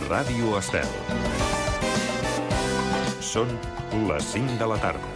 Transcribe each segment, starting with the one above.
Ràdio Estel. Són les 5 de la tarda.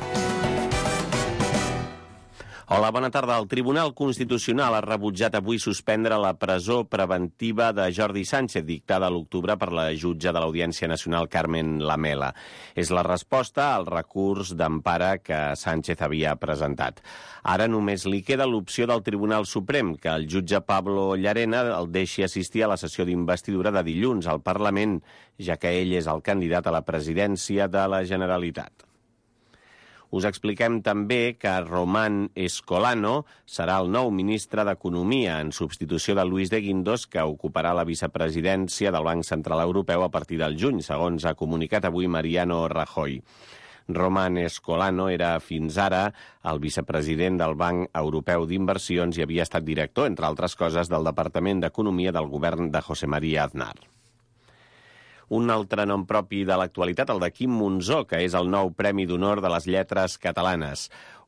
Hola, bona tarda. El Tribunal Constitucional ha rebutjat avui suspendre la presó preventiva de Jordi Sánchez, dictada a l'octubre per la jutge de l'Audiència Nacional Carmen Lamela. És la resposta al recurs d'empara que Sánchez havia presentat. Ara només li queda l'opció del Tribunal Suprem, que el jutge Pablo Llarena el deixi assistir a la sessió d'investidura de dilluns al Parlament, ja que ell és el candidat a la presidència de la Generalitat. Us expliquem també que Román Escolano serà el nou ministre d'Economia en substitució de Luis de Guindos, que ocuparà la vicepresidència del Banc Central Europeu a partir del juny, segons ha comunicat avui Mariano Rajoy. Román Escolano era fins ara el vicepresident del Banc Europeu d'Inversions i havia estat director, entre altres coses, del Departament d'Economia del govern de José María Aznar. Un altre nom propi de l'actualitat, el de Quim Monzó, que és el nou Premi d'Honor de les Lletres Catalanes.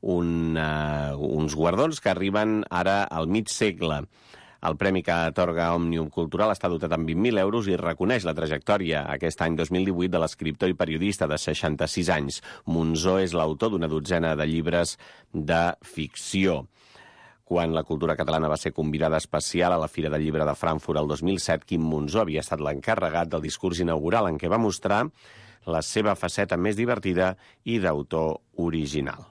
Uns guardons que arriben ara al mig segle. El premi que atorga Òmnium Cultural està dotat amb 20.000 euros i reconeix la trajectòria aquest any 2018 de l'escriptor i periodista de 66 anys. Monzó és l'autor d'una dotzena de llibres de ficció. Quan la cultura catalana va ser convidada especial a la Fira del Llibre de Frankfurt el 2007, Quim Monzó havia estat l'encarregat del discurs inaugural en què va mostrar la seva faceta més divertida i d'autor original.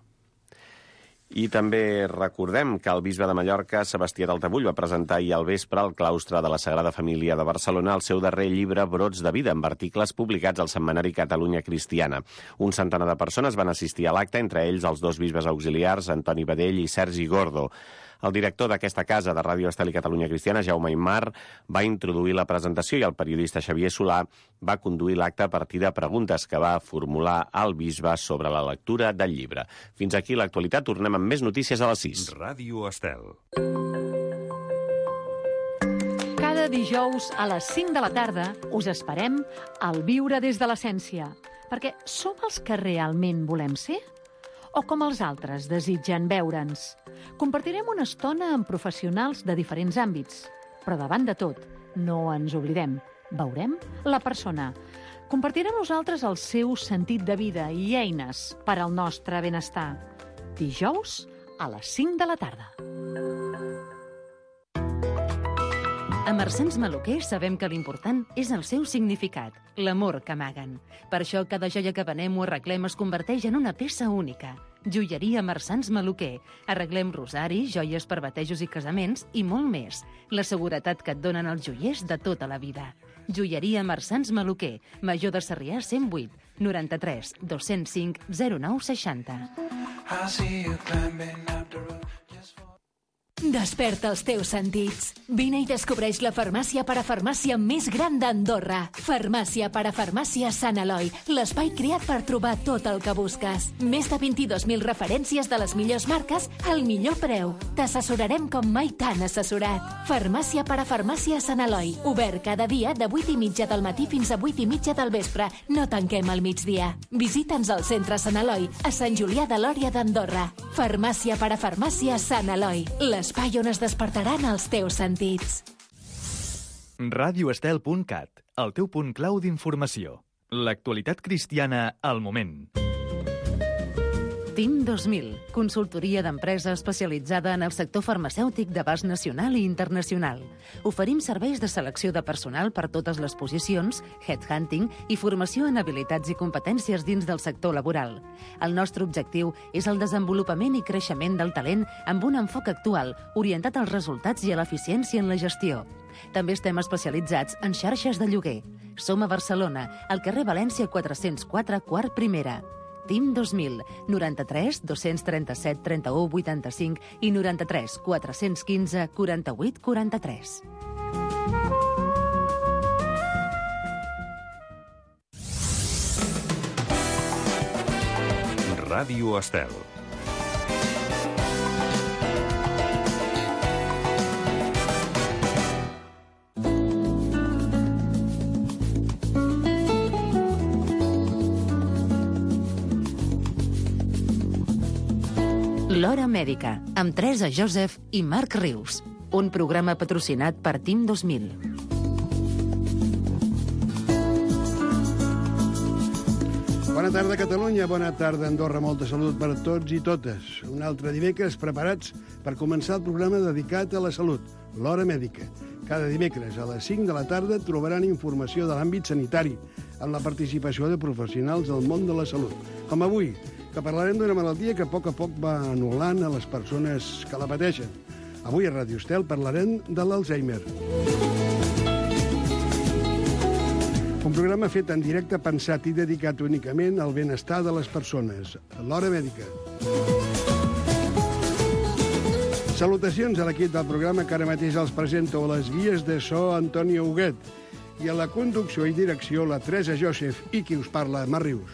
I també recordem que el bisbe de Mallorca, Sebastià d'Altabull, va presentar ahir al vespre al claustre de la Sagrada Família de Barcelona el seu darrer llibre Brots de vida, amb articles publicats al setmanari Catalunya Cristiana. Un centenar de persones van assistir a l'acte, entre ells els dos bisbes auxiliars, Antoni Badell i Sergi Gordo. El director d'aquesta casa de Ràdio Estel i Catalunya Cristiana, Jaume Aymar, va introduir la presentació i el periodista Xavier Solà va conduir l'acte a partir de preguntes que va formular al bisbe sobre la lectura del llibre. Fins aquí l'actualitat. Tornem amb més notícies a les 6. Ràdio Estel. Cada dijous a les 5 de la tarda us esperem al Viure des de l'Essència, perquè som els que realment volem ser? O com els altres desitgen veure'ns? Compartirem una estona amb professionals de diferents àmbits, però davant de tot, no ens oblidem, veurem la persona. Compartirem nosaltres el seu sentit de vida i eines per al nostre benestar. Dijous a les 5 de la tarda. A Marsans Maluquer sabem que l'important és el seu significat, l'amor que amaguen. Per això cada joia que venem o arreglem es converteix en una peça única. Joieria Marsans Maluquer. Arreglem rosaris, joies per batejos i casaments i molt més. La seguretat que et donen els joiers de tota la vida. Joieria Marsans Maluquer. Major de Sarrià 108 93 205 0960. Desperta els teus sentits. Vine i descobreix la farmàcia parafarmàcia més gran d'Andorra. Farmàcia parafarmàcia Sant Eloi, l'espai creat per trobar tot el que busques. Més de 22.000 referències de les millors marques al millor preu. T'assessorarem com mai t'han assessorat. Farmàcia parafarmàcia Sant Eloi, obert cada dia de 8:30 del matí fins a 8:30 del vespre. No tanquem al migdia. Visita'ns al centre Sant Eloi, a Sant Julià de Lòria d'Andorra. Farmàcia parafarmàcia Sant Eloi, l'espai on es despertaran els teus sentits. RadioEstel.cat, el teu punt clau d'informació. L'actualitat cristiana al moment. TIM 2000, consultoria d'empresa especialitzada en el sector farmacèutic d'abast nacional i internacional. Oferim serveis de selecció de personal per totes les posicions, headhunting i formació en habilitats i competències dins del sector laboral. El nostre objectiu és el desenvolupament i creixement del talent amb un enfoc actual, orientat als resultats i a l'eficiència en la gestió. També estem especialitzats en xarxes de lloguer. Som a Barcelona, al carrer València 404, quart primera. TIM 2000, 93 237 31 85 i 93 415 48 43. Ràdio Estel. L'Hora Mèdica, amb Teresa Joseph i Marc Rius. Un programa patrocinat per TIM 2000. Bona tarda, Catalunya. Bona tarda, Andorra. Molta salut per a tots i totes. Un altre dimecres preparats per començar el programa dedicat a la salut, l'Hora Mèdica. Cada dimecres a les 5 de la tarda trobaran informació de l'àmbit sanitari amb la participació de professionals del món de la salut. Com avui, que parlarem d'una malaltia que a poc va anul·lant a les persones que la pateixen. Avui a Ràdio Estel parlarem de l'Alzheimer. Un programa fet en directe, pensat i dedicat únicament al benestar de les persones. L'Hora Mèdica. Salutacions a l'equip del programa que ara mateix els presento a les guies de so Antonio Huguet i a la conducció i direcció la Teresa Joseph i qui us parla, Mar Rius.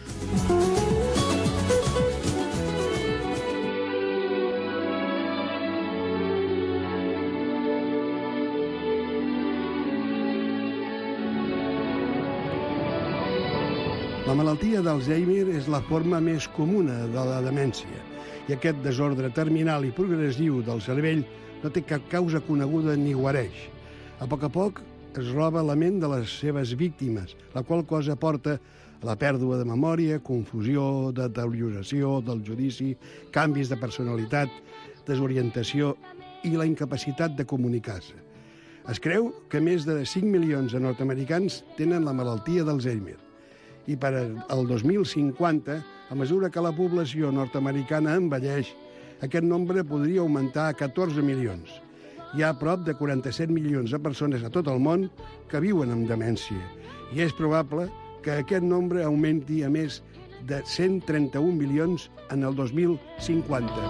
La malaltia d'Alzheimer és la forma més comuna de la demència i aquest desordre terminal i progressiu del cervell no té cap causa coneguda ni guareix. A poc es roba la ment de les seves víctimes, la qual cosa porta a la pèrdua de memòria, confusió, deterioració del judici, canvis de personalitat, desorientació i la incapacitat de comunicar-se. Es creu que més de 5 milions de nord-americans tenen la malaltia d'Alzheimer. I per al 2050, a mesura que la població nord-americana envelleix, aquest nombre podria augmentar a 14 milions. Hi ha prop de 47 milions de persones a tot el món que viuen amb demència i és probable que aquest nombre augmenti a més de 131 milions en el 2050.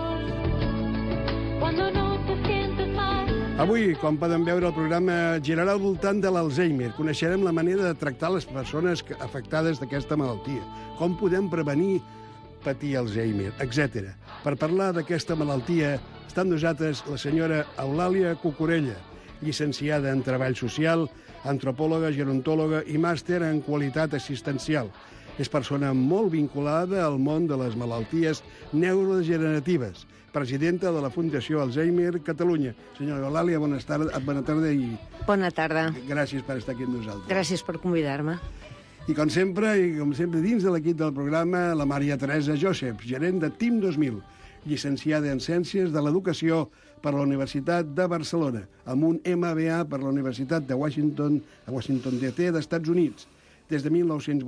Avui, com poden veure, el programa girarà al voltant de l'Alzheimer. Coneixerem la manera de tractar les persones afectades d'aquesta malaltia, com podem prevenir patir Alzheimer, etc. Per parlar d'aquesta malaltia està amb nosaltres la senyora Eulàlia Cucurella, llicenciada en Treball Social, antropòloga, gerontòloga i màster en Qualitat Assistencial. És persona molt vinculada al món de les malalties neurodegeneratives, presidenta de la Fundació Alzheimer Catalunya. Senyora Eulàlia, bona tarda i... Bona tarda. Gràcies per estar aquí amb nosaltres. Gràcies per convidar-me. I com sempre, dins de l'equip del programa, la Maria Teresa Joseph, gerent de TIM 2000, llicenciada en Ciències de l'Educació per la Universitat de Barcelona, amb un MBA per la Universitat de Washington DC d'Estats Units. Des de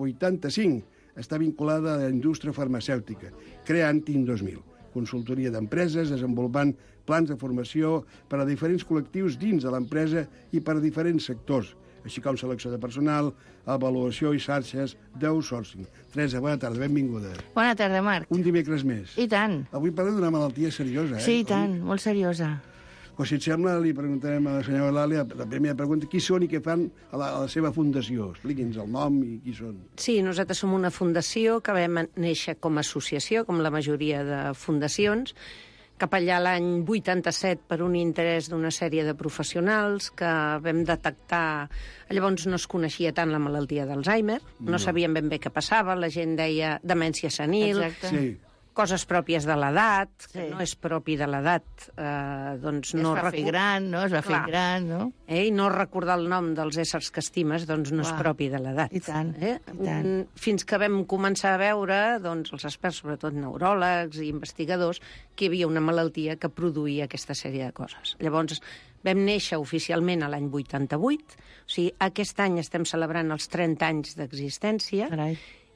1985 està vinculada a la indústria farmacèutica, creant TIM 2000, consultoria d'empreses, desenvolupant plans de formació per a diferents col·lectius dins de l'empresa i per a diferents sectors, així com selecció de personal, avaluació i xarxes d'outsourcing. Teresa, bona tarda, benvinguda. Bona tarda, Marc. Un dimecres més. I tant. Avui parlem d'una malaltia seriosa, Sí, i tant, molt seriosa. Pues, si et sembla, li preguntarem a la senyora Eulàlia la primera pregunta, qui són i què fan a la seva fundació? Expliqui'ns el nom i qui són. Sí, nosaltres som una fundació que vam néixer com a associació, com la majoria de fundacions, cap allà l'any 87 per un interès d'una sèrie de professionals que vam detectar... Llavors no es coneixia tant la malaltia d'Alzheimer, no sabíem ben bé què passava, la gent deia demència senil, Exacte. Sí. coses pròpies de l'edat, que Sí. no és propi de l'edat, doncs no... Es va fer gran, no? Es va fer Clar. gran, no? I no recordar el nom dels éssers que estimes doncs no és Clar. propi de l'edat. I tant, i tant. Fins que vam començar a veure, doncs, els experts, sobretot neuròlegs i investigadors, que hi havia una malaltia que produïa aquesta sèrie de coses. Llavors, vam néixer oficialment a l'any 88, o sigui, aquest any estem celebrant els 30 anys d'existència, Carai.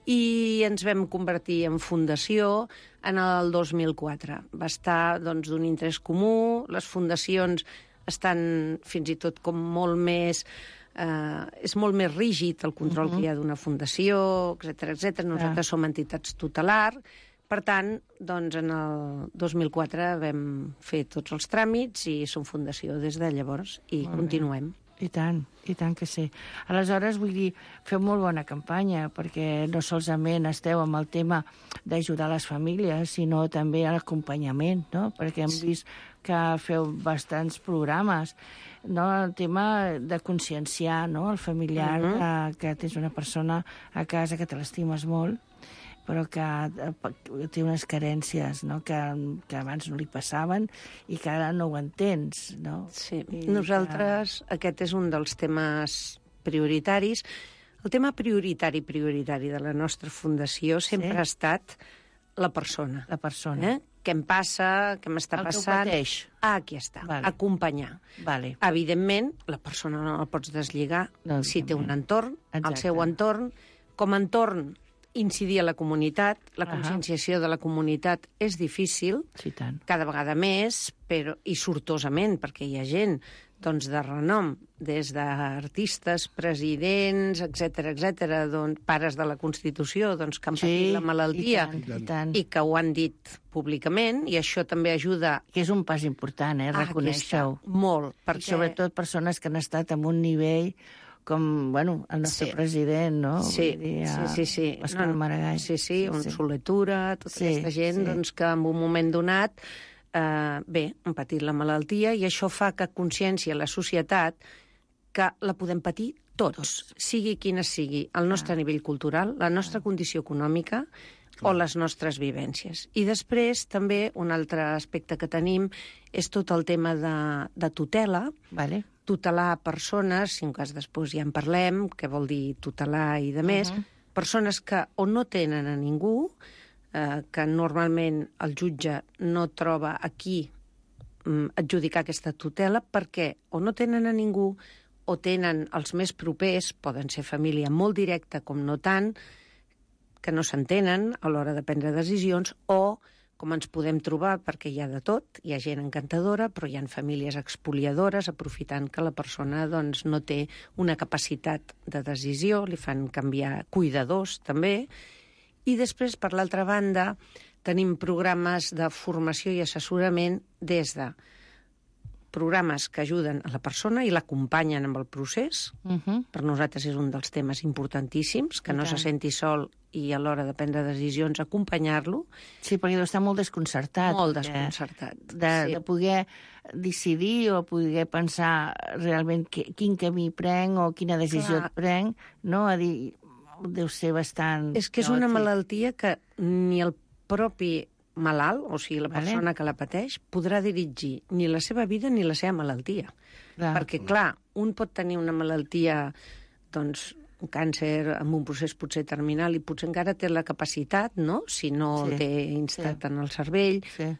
i ens vam convertir en fundació en el 2004. Va estar doncs, d'un interès comú, les fundacions estan fins i tot com molt més... és molt més rígid el control que hi ha d'una fundació, etc. Nosaltres som entitats tutelar. Per tant, doncs, en el 2004 vam fer tots els tràmits i som fundació des de llavors i continuem. I tant que sí. Aleshores, vull dir, feu molt bona campanya, perquè no solament esteu amb el tema d'ajudar les famílies, sinó també a l'acompanyament, no? Perquè hem vist que feu bastants programes, no? El tema de conscienciar, no? El familiar, que tens una persona a casa que te l'estimes molt, però que té unes carències, no? que abans no li passaven i que ara no ho entens, no? Sí, nosaltres aquest és un dels temes prioritaris. El tema prioritari de la nostra fundació sempre ha estat la persona. La persona. Què em passa, què m'està passant... El que ho pateix. Aquí està, acompanyar. Vale. Evidentment, la persona no la pots deslligar si té un entorn, el seu entorn. Com a entorn, incidir a la comunitat. La conscienciació de la comunitat és difícil, cada vegada més, i sortosament, perquè hi ha gent de renom, des d'artistes, presidents, etc., pares de la Constitució, que han patit la malaltia i que ho han dit públicament, i això també ajuda... Que és un pas important, reconèixer-ho. Molt. Sobretot persones que han estat en un nivell com, el nostre president, no? Sí. Òscar Maragall. Sí, un Soletura, tota aquesta gent que en un moment donat han patit la malaltia, i això fa que consciència la societat que la podem patir tots, sigui quina sigui el nostre nivell cultural, la nostra condició econòmica o les nostres vivències. I després, també, un altre aspecte que tenim és tot el tema de tutela, tutelar persones, si en cas després ja en parlem, què vol dir tutelar i de més, persones que o no tenen a ningú, que normalment el jutge no troba a qui adjudicar aquesta tutela, perquè o no tenen a ningú o tenen els més propers, poden ser família molt directa com no tant, que no s'entenen a l'hora de prendre decisions, o, com ens podem trobar, perquè hi ha de tot, hi ha gent encantadora, però hi ha famílies expoliadores, aprofitant que la persona no té una capacitat de decisió, li fan canviar cuidadors, també. I després, per l'altra banda, tenim programes de formació i assessorament des de programes que ajuden a la persona i l'acompanyen amb el procés. Per nosaltres és un dels temes importantíssims, que no se senti sol i a l'hora de prendre decisions acompanyar-lo. Sí, perquè deu estar molt desconcertat. Molt desconcertat. De poder decidir o poder pensar realment quin camí prenc o quina decisió prenc, no? A dir, deu ser bastant... És que és una malaltia que ni el propi malalt, o sigui, la persona que la pateix, podrà dirigir ni la seva vida ni la seva malaltia. Perquè, clar, un pot tenir una malaltia, un càncer amb un procés potser terminal, i potser encara té la capacitat, no?, si no té instat en el cervell,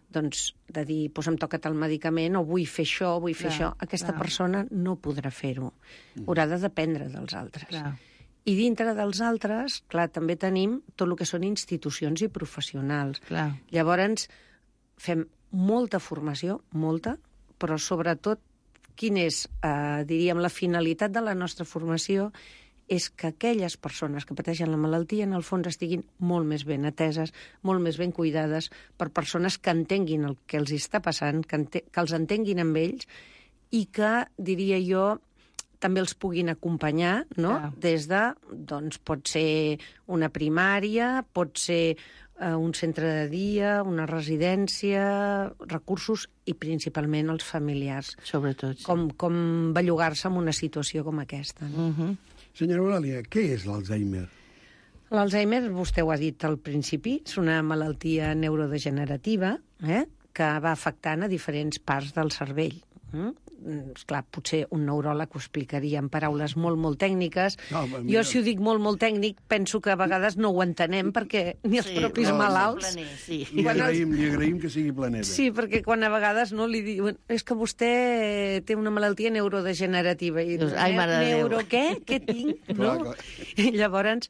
de dir, em toca tal medicament, o vull fer això, vull fer això. Aquesta persona no podrà fer-ho. Haurà de dependre dels altres. I dintre dels altres, clar, també tenim tot el que són institucions i professionals. Llavors, fem molta formació, molta, però sobretot, quina és, diríem, la finalitat de la nostra formació és que aquelles persones que pateixen la malaltia, en el fons, estiguin molt més ben ateses, molt més ben cuidades per persones que entenguin el que els està passant, que els entenguin amb ells i que, diria jo, també els puguin acompanyar, no? Des de, pot ser una primària, pot ser un centre de dia, una residència, recursos i principalment els familiars. Sobretot. Com bellugar-se en una situació com aquesta. Senyora Eulàlia, què és l'Alzheimer? L'Alzheimer, vostè ho ha dit al principi, és una malaltia neurodegenerativa que va afectant a diferents parts del cervell. Esclar, potser un neuròleg ho explicaria en paraules molt, molt tècniques. Jo, si ho dic molt, molt tècnic, penso que a vegades no ho entenem, perquè ni els propis malalts... Li agraïm que sigui planera. Sí, perquè quan a vegades no li diuen és que vostè té una malaltia neurodegenerativa. I ai, mare de Déu. Neuro què? Què tinc? I llavors,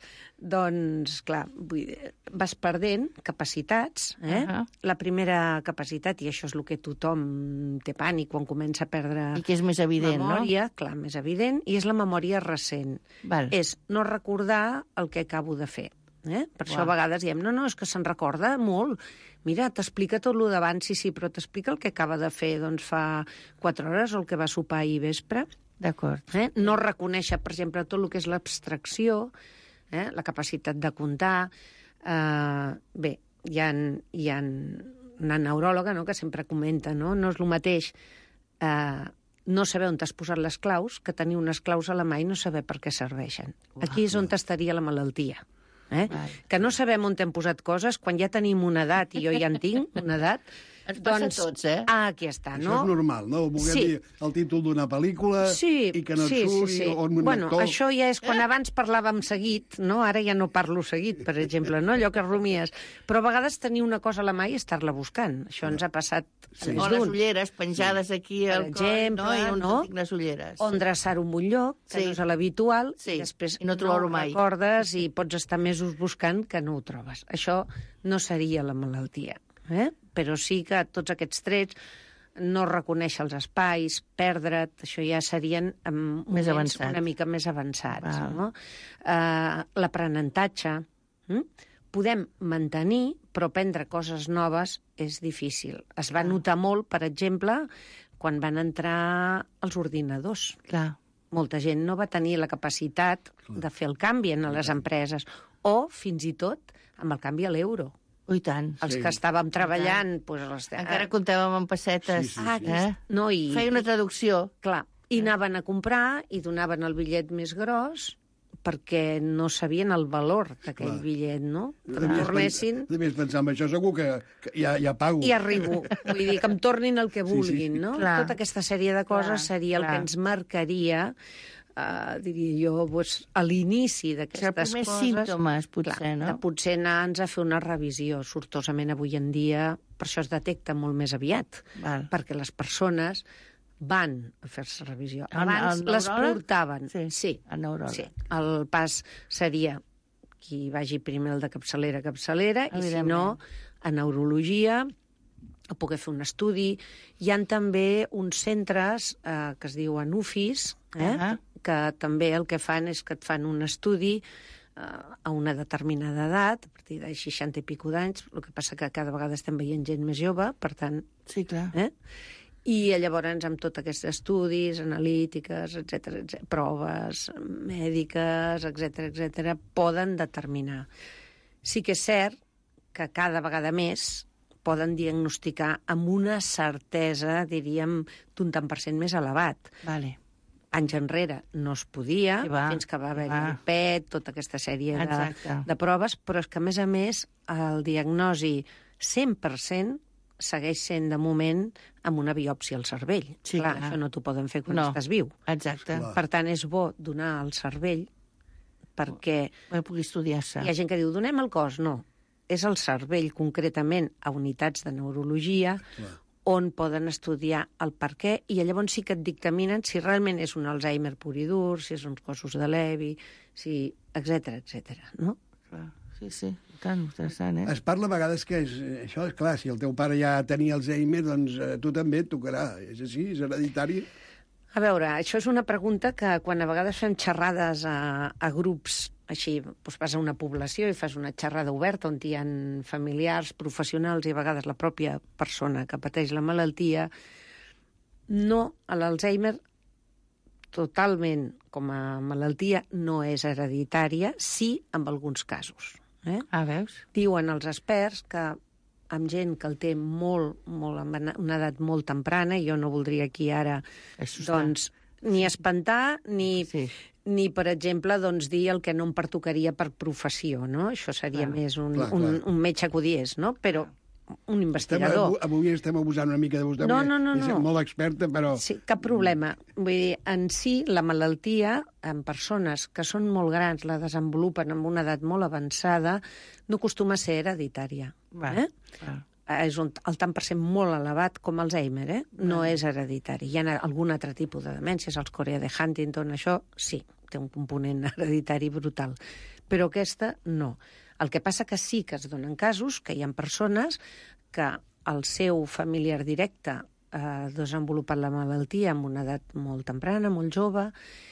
clar, vas perdent capacitats. La primera capacitat, i això és el que tothom té pànic quan comença a perdre i que és més evident, memòria, clar, més evident, i és la memòria recent. És no recordar el que acabo de fer. Per això a vegades diem, no, és que se'n recorda molt. Mira, t'explica tot el d'abans, sí, però t'explica el que acaba de fer fa 4 hores o el que va sopar ahir vespre. D'acord. No reconèixer, per exemple, tot el que és l'abstracció, la capacitat de comptar. Bé, hi ha una neuròloga que sempre comenta, no és el mateix no saber on t'has posat les claus que tenir unes claus a la mà i no saber per què serveixen. Aquí és on estaria la malaltia. Que no sabem on hem posat coses, quan ja tenim una edat, i jo ja en tinc una edat, Ens passa a tots, eh? Aquí està, no? Això és normal, no? Voler dir el títol d'una pel·lícula i que no et surti, o un actor... Això ja és quan abans parlàvem seguit, no? Ara ja no parlo seguit, per exemple, no? Allò que rumies. Però a vegades tenir una cosa a la mà i estar-la buscant. Això ens ha passat a més O les ulleres penjades aquí al coll, no? I no tinc les ulleres. O endreçar-ho en un lloc, que no és l'habitual, i després no trobar-ho mai. Recordes i pots estar mesos buscant que no ho trobes. Això no seria la malaltia. Però sí que tots aquests trets, no reconèixer els espais, perdre't, això ja serien més avançats. Una mica més avançats. No? L'aprenentatge, podem mantenir, però aprendre coses noves és difícil. Es va notar molt, per exemple, quan van entrar els ordinadors. Clar. Molta gent no va tenir la capacitat de fer el canvi en les empreses, o fins i tot amb el canvi a l'euro. I tant. Els que estàvem treballant... Encara comptàvem amb pessetes. No, feia una traducció. Clar, i anaven a comprar i donaven el bitllet més gros perquè no sabien el valor d'aquell bitllet, no? Que em tornessin... A més, pensar en això segur que ja pago. I arribo. Vull dir, que em tornin el que vulguin, no? Tota aquesta sèrie de coses seria el que ens marcaria, diria jo, a l'inici d'aquestes coses. Els primers símptomes, potser, no? De potser anar-nos a fer una revisió. Sortosament, avui en dia, per això es detecta molt més aviat. Perquè les persones van a fer-se revisió. Abans les portaven. Sí, al neuròleg. Sí. El pas seria qui vagi primer el de capçalera a capçalera, i si no, a neurologia, a poder fer un estudi. Hi ha també uns centres que es diuen UFIs, que també el que fan és que et fan un estudi a una determinada edat, a partir de 60 i pico d'anys, el que passa que cada vegada estem veient gent més jove, per tant... Sí, clar. I llavors amb tots aquests estudis, analítiques, etc, proves mèdiques, etc, poden determinar. Sí que és cert que cada vegada més poden diagnosticar amb una certesa, diríem, d'un tant per cent més elevat. Anys enrere no es podia, fins que va haver-hi el PET, tota aquesta sèrie de proves, però és que, a més, el diagnosi 100% segueix sent, de moment, amb una biòpsia al cervell. Clar, això no t'ho poden fer quan estàs viu. Exacte. Per tant, és bo donar al cervell perquè... pugui estudiar-se. Hi ha gent que diu, donem el cos. No. És el cervell, concretament, a unitats de neurologia, on poden estudiar el per què, i llavors sí que et dictaminen si realment és un Alzheimer pur i dur, si és uns cossos de Levi, si... etc, no? Clar. Sí, tan interessant, Es parla a vegades que això és clar, si el teu pare ja tenia Alzheimer, doncs tu també et tocarà. És així? És hereditari? A veure, això és una pregunta que quan a vegades fem xerrades a grups, així, doncs vas a una població i fas una xerrada oberta on hi ha familiars, professionals i a vegades la pròpia persona que pateix la malaltia, no, a l'Alzheimer totalment com a malaltia no és hereditària, sí en alguns casos. Veus? Diuen els experts que amb gent que el té molt, amb una edat molt temprana, i jo no voldria aquí ara doncs, ni espantar, ni, per exemple, doncs, dir el que no em pertocaria per professió, no? Això seria més un metge que ho diés, no? Però un investigador. Avui estem abusant una mica de vostè. No. És molt experta, però... Sí, cap problema. Vull dir, en si, la malaltia, en persones que són molt grans, la desenvolupen amb una edat molt avançada, no acostuma a ser hereditària. És el tant per cent molt elevat com Alzheimer, no és hereditari. Hi ha algun altre tipus de demències, els Corea de Huntington, això sí, té un component hereditari brutal. Però aquesta no. El que passa que sí que es donen casos que hi ha persones que el seu familiar directe ha desenvolupat la malaltia amb una edat molt temprana, molt jove,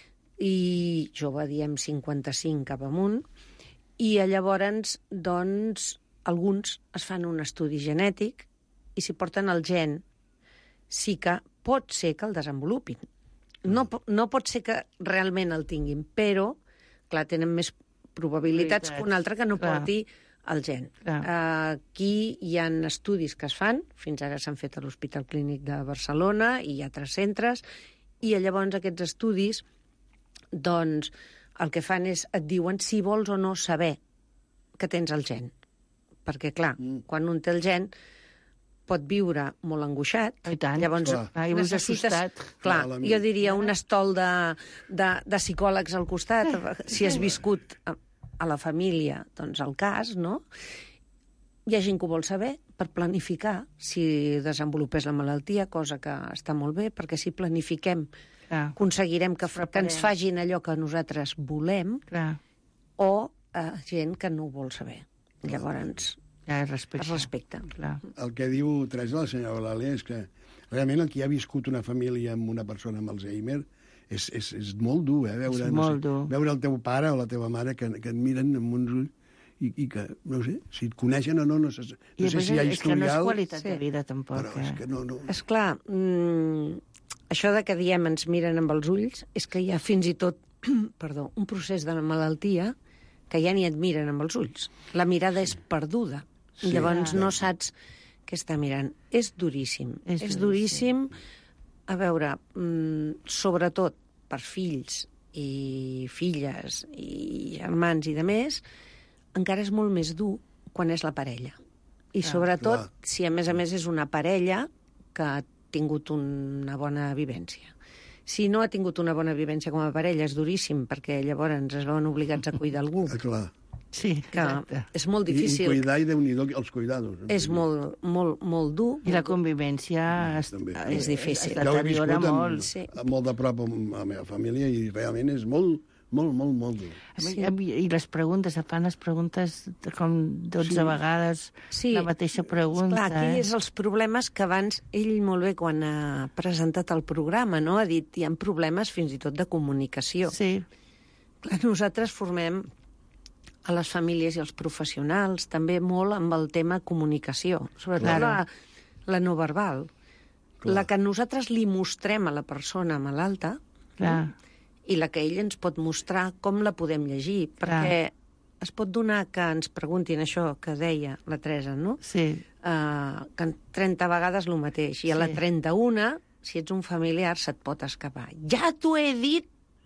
i jove diem 55 cap amunt, i llavors, doncs, alguns es fan un estudi genètic i si porten el gen sí que pot ser que el desenvolupin. No pot ser que realment el tinguin, però, clar, tenen més probabilitats que un altre que no porti el gen. Aquí hi ha estudis que es fan, fins ara s'han fet a l'Hospital Clínic de Barcelona i hi ha altres centres, i llavors aquests estudis, doncs, el que fan és, et diuen si vols o no saber que tens el gen. Perquè, clar, quan un té el gen, pot viure molt angoixat. I tant, llavors, i us assustat. Clar, jo diria un estol de psicòlegs al costat, si has viscut a la família, doncs el cas, no? Hi ha gent que ho vol saber per planificar si desenvolupés la malaltia, cosa que està molt bé, perquè si planifiquem aconseguirem que ens fagin allò que nosaltres volem, o gent que no ho vol saber. Llavors, es respecta. El que diu Teresa, la senyora Eulàlia, és que realment el que ha viscut una família amb una persona amb Alzheimer és molt dur, veure el teu pare o la teva mare que et miren amb uns ulls i que, no sé, si et coneixen o no sé si hi ha historial... És que no és qualitat de vida, tampoc. Però és que no... Esclar, això de que diem ens miren amb els ulls és que hi ha fins i tot un procés de la malaltia que ja ni et miren amb els ulls. La mirada és perduda. Llavors no saps què està mirant. És duríssim. És duríssim. A veure, sobretot per fills i filles i germans i de més, encara és molt més dur quan és la parella. I sobretot si a més és una parella que ha tingut una bona vivència. Si no ha tingut una bona vivència com a parella és duríssim, perquè llavors es veuen obligats a cuidar algú. Clar. Sí, exacte. És molt difícil. I cuidar, i Déu-n'hi-do els cuidados. És molt dur. I la convivència és difícil. Jo ho he viscut molt de prop amb la meva família i realment és molt dur. I les preguntes, fan les preguntes com 12 vegades, la mateixa pregunta. Clar, aquí és els problemes que abans ell molt bé quan ha presentat el programa, no? Ha dit hi ha problemes fins i tot de comunicació. Sí. Clar, nosaltres formem a les famílies i als professionals també molt amb el tema comunicació, sobretot la no verbal. La que nosaltres li mostrem a la persona malalta i la que ell ens pot mostrar com la podem llegir, perquè es pot donar que ens preguntin això que deia la Teresa, no? Sí. Que 30 vegades el mateix, i a la 31, si ets un familiar, se't pot escapar. Ja t'ho he dit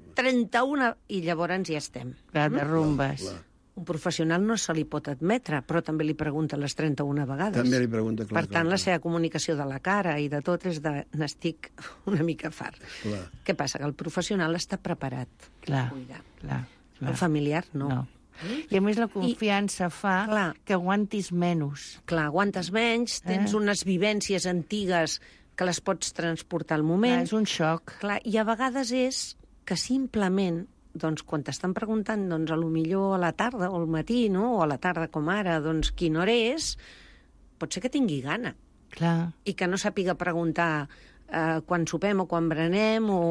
31, i llavors ja estem. Clar, derrumbes. Un professional no se li pot admetre, però també li pregunta les 31 vegades. També li pregunta, clar. Per tant, la seva comunicació de la cara i de tot és de n'estic una mica fart. Què passa? Que el professional està preparat a cuidar. El familiar no. I a més la confiança fa que aguantis menys. Clar, aguantes menys, tens unes vivències antigues que les pots transportar al moment. És un xoc. Clar, i a vegades és que simplement doncs, quan t'estan preguntant, doncs, a lo millor a la tarda o al matí, no? O a la tarda com ara, doncs, quina hora és, pot ser que tingui gana. Clar. I que no sàpiga preguntar quan sopem o quan berenem o...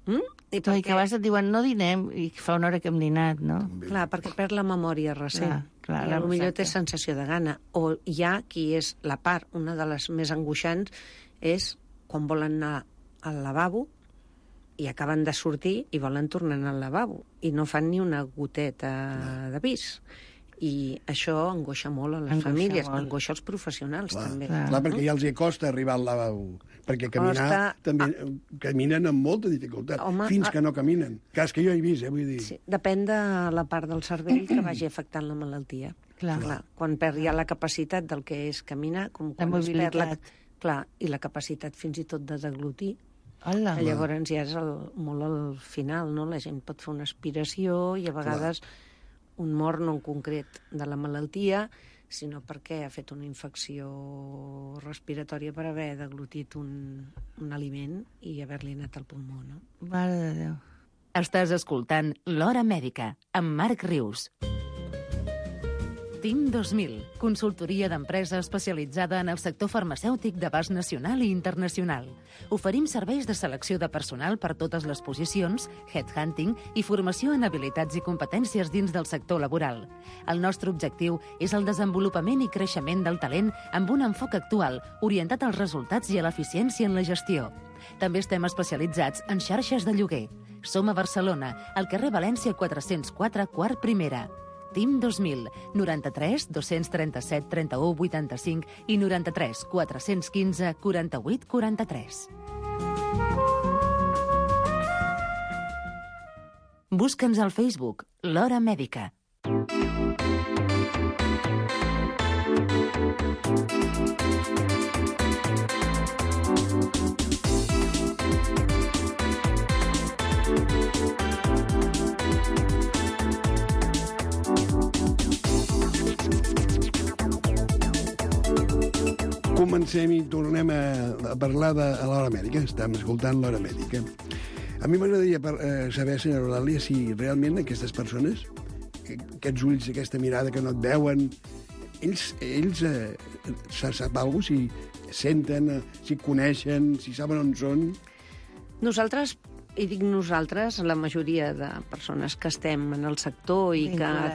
I que a vegades et diuen no dinem i fa una hora que hem dinat, no? Clar, perquè perd la memòria recent. Clar, I potser té sensació de gana. O hi ha qui és la part, una de les més angoixants, és quan volen anar al lavabo i acaben de sortir i volen tornar al lavabo i no fan ni una goteta de pis. I això angoixa molt a les famílies, angoixa als professionals també. Clar, perquè ja els hi costa arribar al lavabo, perquè caminar també caminen amb molta dificultat, fins que no caminen. Cas que jo he vist, vull dir... Sí, depèn de la part del cervell que vagi afectant la malaltia. Clar. Quan perd ja la capacitat del que és caminar, com quan es perd i la capacitat fins i tot de deglutir, que llavors ja és molt al final, no? La gent pot fer una aspiració i a vegades un mort no en concret de la malaltia, sinó perquè ha fet una infecció respiratòria per haver deglutit un aliment i haver-li anat al pulmó, no? Mare de Déu. Estàs escoltant L'Hora Mèdica, amb Marc Rius. TIM 2000, consultoria d'empresa especialitzada en el sector farmacèutic d'abast nacional i internacional. Oferim serveis de selecció de personal per totes les posicions, headhunting i formació en habilitats i competències dins del sector laboral. El nostre objectiu és el desenvolupament i creixement del talent amb un enfoc actual, orientat als resultats i a l'eficiència en la gestió. També estem especialitzats en xarxes de lloguer. Som a Barcelona, al carrer València 404, quart primera. TIM 2000, 93 237 31 85 i 93 415 48 43. Busca'ns al Facebook, L'Hora Mèdica. Comencem i tornem a parlar de l'Hora Mèdica. Estem escoltant l'Hora Mèdica. A mi m'agradaria saber, senyora Eulàlia, si realment aquestes persones, aquests ulls, aquesta mirada que no et veuen, ells se sap alguna cosa, si senten, si coneixen, si saben on són? Nosaltres, i dic nosaltres, la majoria de persones que estem en el sector i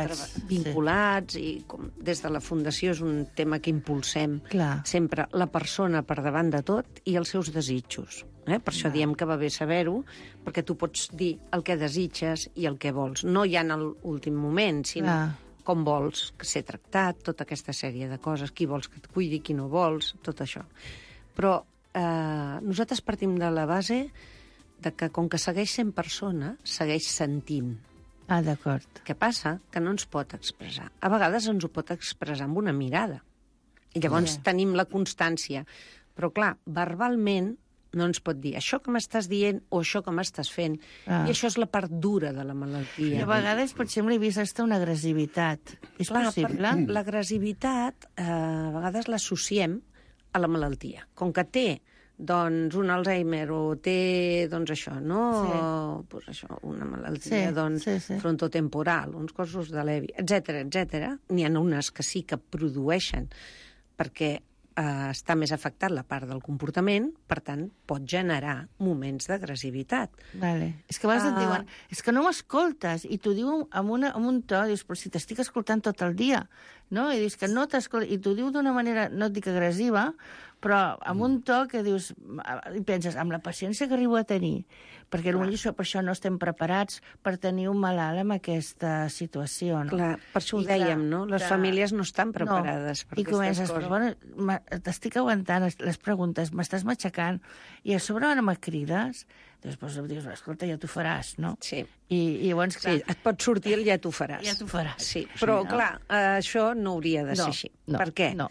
vinculats, i com des de la Fundació és un tema que impulsem sempre, la persona per davant de tot i els seus desitjos. Per això diem que va bé saber-ho, perquè tu pots dir el que desitges i el que vols. No ja en l'últim moment, sinó com vols ser tractat, tota aquesta sèrie de coses, qui vols que et cuidi, qui no vols, tot això. Però nosaltres partim de la base de que, com que segueix sent persona, segueix sentint. Ah, d'acord. Què passa? Que no ens pot expressar. A vegades ens ho pot expressar amb una mirada. I llavors tenim la constància. Però, clar, verbalment no ens pot dir això que m'estàs dient o això que m'estàs fent. I això és la part dura de la malaltia. I a vegades potser m'he vist hasta una agressivitat. És possible? L'agressivitat a vegades l'associem a la malaltia. Com que té doncs un Alzheimer o té, doncs això, no? Pues això, una malaltia, frontotemporal, uns cossos de Levi, etc. N'hi ha unes que sí que produeixen perquè està més afectat la part del comportament, per tant, pot generar moments d'agressivitat. Vale. És que a vegades et diuen, és que no m'escoltes, i t'ho diu amb un to, dius, però si t'estic escoltant tot el dia, no? I dius que no t'escolta, i t'ho diu d'una manera, no et dic agressiva, però amb un to que dius, i penses, amb la paciència que arribo a tenir, perquè potser per això no estem preparats per tenir un malalt en aquesta situació. No? Clar, per això ho dèiem, no? Les famílies no estan preparades per aquestes coses. Però bueno, t'estic aguantant les preguntes, m'estàs matxacant, i a sobre ara me crides, després dius, escolta, ja t'ho faràs, no? Sí. I llavors, clar... Sí, et pot sortir el ja t'ho faràs. Ja t'ho faràs. Sí, però, clar, això no hauria de ser així. Per què? No.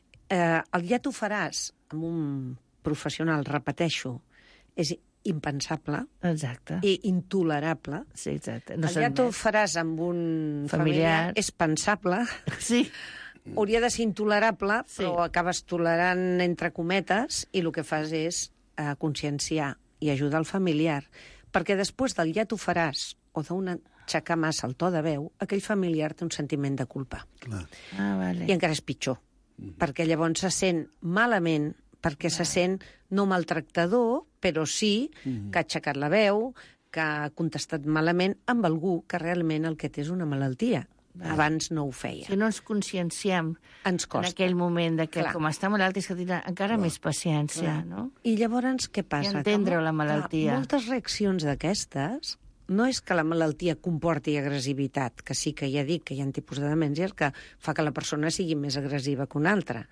El ja t'ho faràs amb un professional, repeteixo, és impensable i intolerable. Sí, exacte. El ja t'ho faràs amb un familiar és pensable. Sí. Hauria de ser intolerable, però acabes tolerant entre cometes i el que fas és conscienciar i ajudar el familiar, perquè després del ja t'ho faràs o d'un aixecar massa el to de veu, aquell familiar té un sentiment de culpa. Clar. Vale. I encara és pitjor, perquè llavors se sent malament, perquè se sent no maltractador, però sí que ha aixecat la veu, que ha contestat malament amb algú que realment el que té és una malaltia. Abans no ho feia. Si no ens conscienciem en aquell moment de que com està malalt és que tindrà encara més paciència, no? I llavors què passa? I entendre la malaltia. Moltes reaccions d'aquestes no és que la malaltia comporti agressivitat, que sí que ja dic que hi ha tipus de demències que fa que la persona sigui més agressiva que una altra.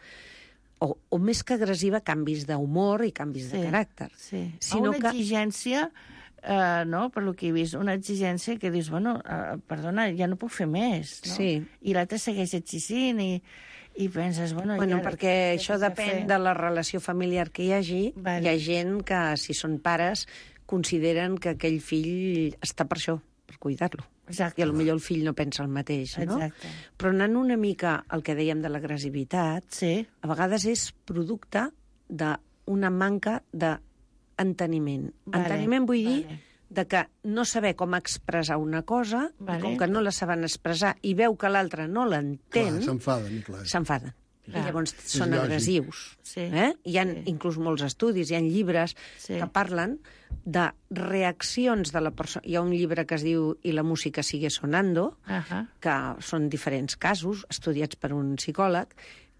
O més que agressiva, canvis d'humor i canvis de caràcter. Sí. Sinó una exigència... no, per lo que he vist, una exigència que dius, bueno, perdona, ja no puc fer més, no? Sí. I l'altre segueix exigint i penses, bueno... perquè això depèn de la relació familiar que hi hagi. Hi ha gent que, si són pares, consideren que aquell fill està per això, per cuidar-lo. Exacte. I potser el fill no pensa el mateix, no? Exacte. Però anant una mica al que dèiem de l'agressivitat, a vegades és producte d'una manca d'enteniment. Enteniment vull dir de que no saber com expressar una cosa, i com que no la saben expressar i veu que l'altre no l'entén... S'enfaden, clar. S'enfaden. I llavors són agressius. Hi ha inclús molts estudis, hi ha llibres que parlen de reaccions de la persona. Hi ha un llibre que es diu I la música sigue sonando, que són diferents casos, estudiats per un psicòleg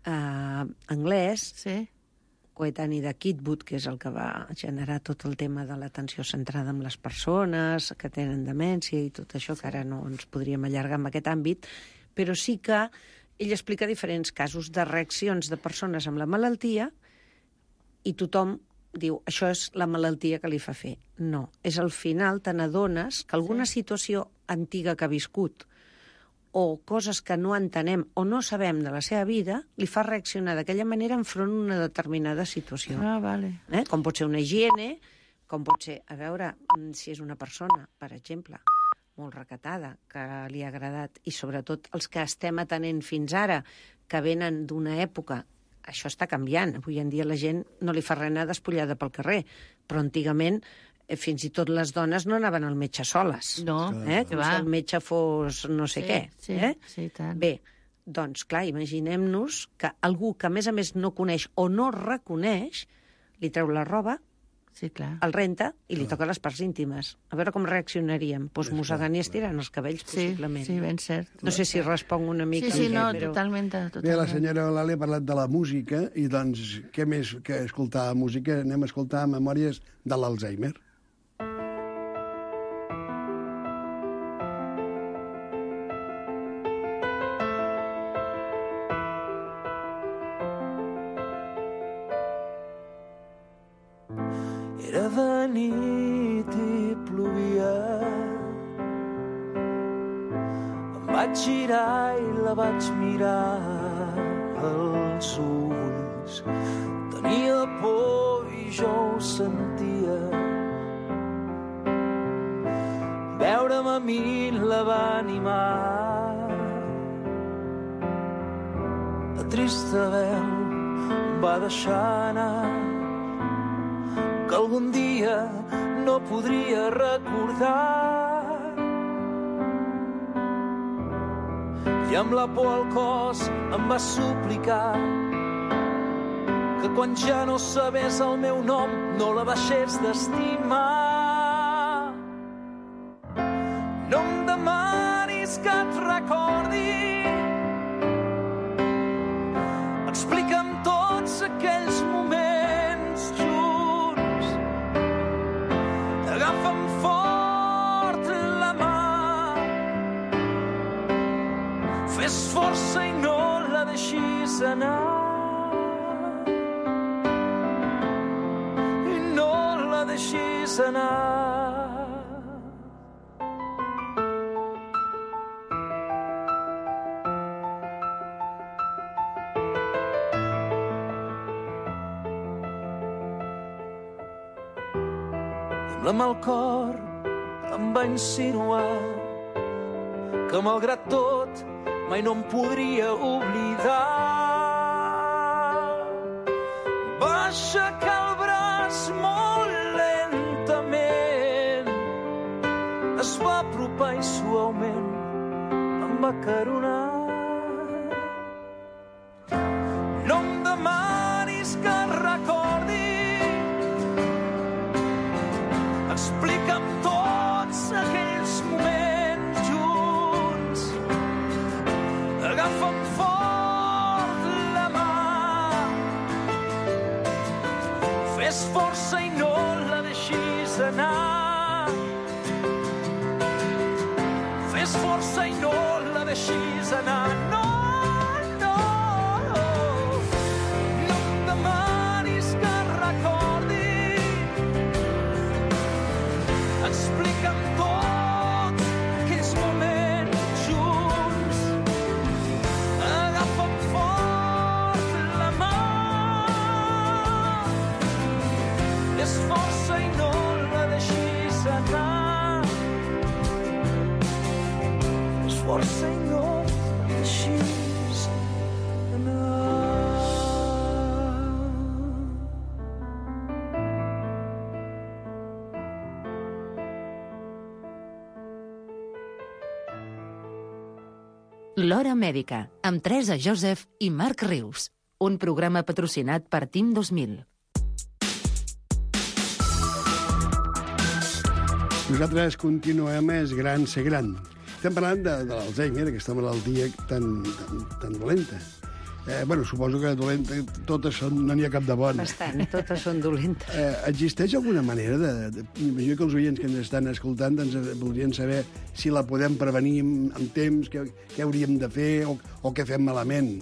anglès, coetani de Kitwood, que és el que va generar tot el tema de l'atenció centrada en les persones que tenen demència i tot això, que ara no ens podríem allargar en aquest àmbit, però sí que ell explica diferents casos de reaccions de persones amb la malaltia i tothom diu, això és la malaltia que li fa fer. No, és al final te n'adones que alguna situació antiga que ha viscut o coses que no entenem o no sabem de la seva vida, li fa reaccionar d'aquella manera enfront una determinada situació. Com pot ser una higiene, com pot ser, a veure, si és una persona, per exemple, molt recatada, que li ha agradat, i sobretot els que estem atenent fins ara, que venen d'una època això està canviant. Avui en dia la gent no li fa res anar despullada pel carrer, però antigament fins i tot les dones no anaven al metge soles. No, Com si el metge fos no sé què. Sí, tant. Bé, doncs, clar, imaginem-nos que algú que, a més, no coneix o no reconeix, li treu la roba, el renta i li toca les parts íntimes. A veure com reaccionaríem. Doncs mossegant i estirant els cabells, possiblement. Sí, ben cert. No sé si responc una mica. Sí, no, totalment. Bé, la senyora Eulàlia ha parlat de la música i, doncs, què més que escoltar música? Anem a escoltar memòries de l'Alzheimer. Era de nit i plovia. Em vaig girar i la vaig mirar als ulls. Tenia por i jo ho sentia. Veure'm a mi la va animar. La trista veu em va deixar anar que algun dia no podria recordar. I amb la por al cos em va suplicar que quan ja no sabés el meu nom no la deixés d'estimar. No em demanis que et recordi, explica'm tots aquells moments junts. Agafa'm fort la mà, fes força i no la deixis anar. I no la deixis anar. Amb el cor em va insinuar que, malgrat tot, mai no em podria oblidar. Va aixecar el braç molt lentament, es va apropar i suaument em va acaronar. No em demanis que recordi, explica'm tots aquells moments junts. Agafa'm fort la mà, fes força i no la deixis anar. Fes força i no la deixis anar. No, no, no em demanis que recordi, explica'm tots aquells moments junts. Agafa'm fort la mà, fes força i no la deixis anar. Fes força i no la deixis anar. L'Hora Mèdica, amb Teresa Joseph i Marc Rius. Un programa patrocinat per Team 2000. Nosaltres continuem És gran ser gran. Estem parlant de l'Alzheimer, aquesta malaltia tan dolenta. Suposo que dolenta, totes són, no n'hi ha cap de bona. Bastant, totes són dolentes. Existeix alguna manera Imagino que els oients que ens estan escoltant voldrien saber si la podem prevenir en temps, què hauríem de fer o què fem malament.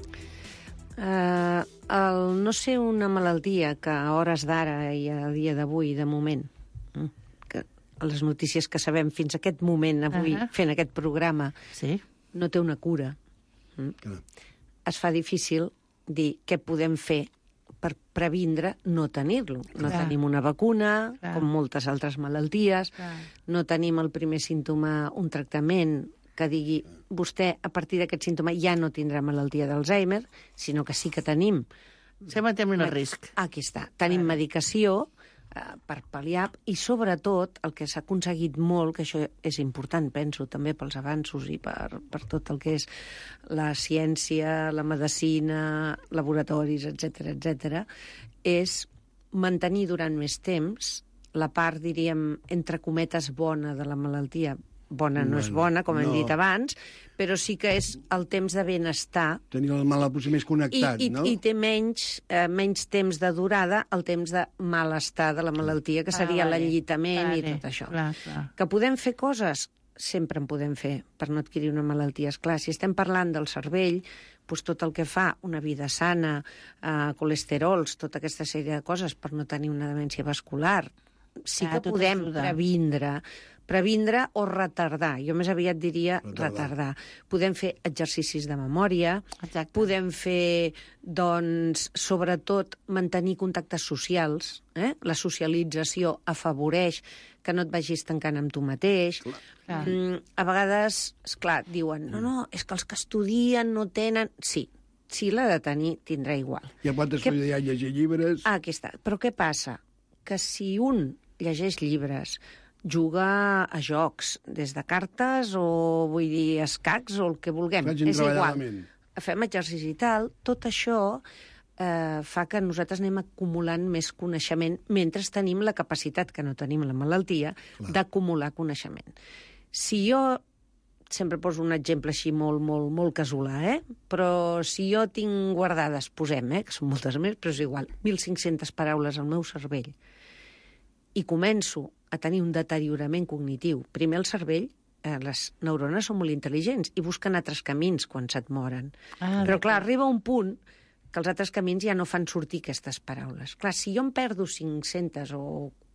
El no ser una malaltia que a hores d'ara i a dia d'avui, de moment, que les notícies que sabem fins a aquest moment, avui, fent aquest programa, no té una cura. Es fa difícil dir què podem fer per previndre no tenir-lo. No tenim una vacuna, com moltes altres malalties, no tenim el primer símptoma, un tractament que digui vostè, a partir d'aquest símptoma, ja no tindrà malaltia d'Alzheimer, sinó que sí que tenim Estem en termes de risc. Aquí està. Tenim medicació per pal·liar i, sobretot, el que s'ha aconseguit molt, que això és important, penso, també pels avanços i per tot el que és la ciència, la medicina, laboratoris, etc, és mantenir durant més temps la part, diríem, entre cometes, bona de la malaltia. Bona no és bona, com hem dit abans, però sí que és el temps de benestar. Tenir el malalt potser més connectat, no? I té menys temps de durada, el temps de malestar de la malaltia, que seria l'enllitament i tot això. Que podem fer coses? Sempre en podem fer, per no adquirir una malaltia. Esclar, si estem parlant del cervell, doncs tot el que fa una vida sana, colesterols, tota aquesta sèrie de coses per no tenir una demència vascular, sí que podem previndre o retardar. Jo més aviat diria retardar. Podem fer exercicis de memòria, podem fer, doncs, sobretot, mantenir contactes socials. La socialització afavoreix que no et vagis tancant amb tu mateix. A vegades, esclar, diuen, no, és que els que estudien no tenen... Sí, si l'ha de tenir, tindrà igual. Ja pot estudiar i llegir llibres... Aquí està. Però què passa? Que si un llegeix llibres, juga a jocs, des de cartes o, vull dir, escacs o el que vulguem, és igual. Fem exercici i tal, tot això fa que nosaltres anem acumulant més coneixement mentre tenim la capacitat, que no tenim la malaltia, d'acumular coneixement. Si jo, sempre poso un exemple així molt casolà, però si jo tinc guardades, posem, que són moltes més, però és igual, 1.500 paraules al meu cervell, i començo a tenir un deteriorament cognitiu. Primer el cervell, les neurones són molt intel·ligents i busquen altres camins quan se't moren. Però, clar, arriba un punt que els altres camins ja no fan sortir aquestes paraules. Clar, si jo em perdo 500 o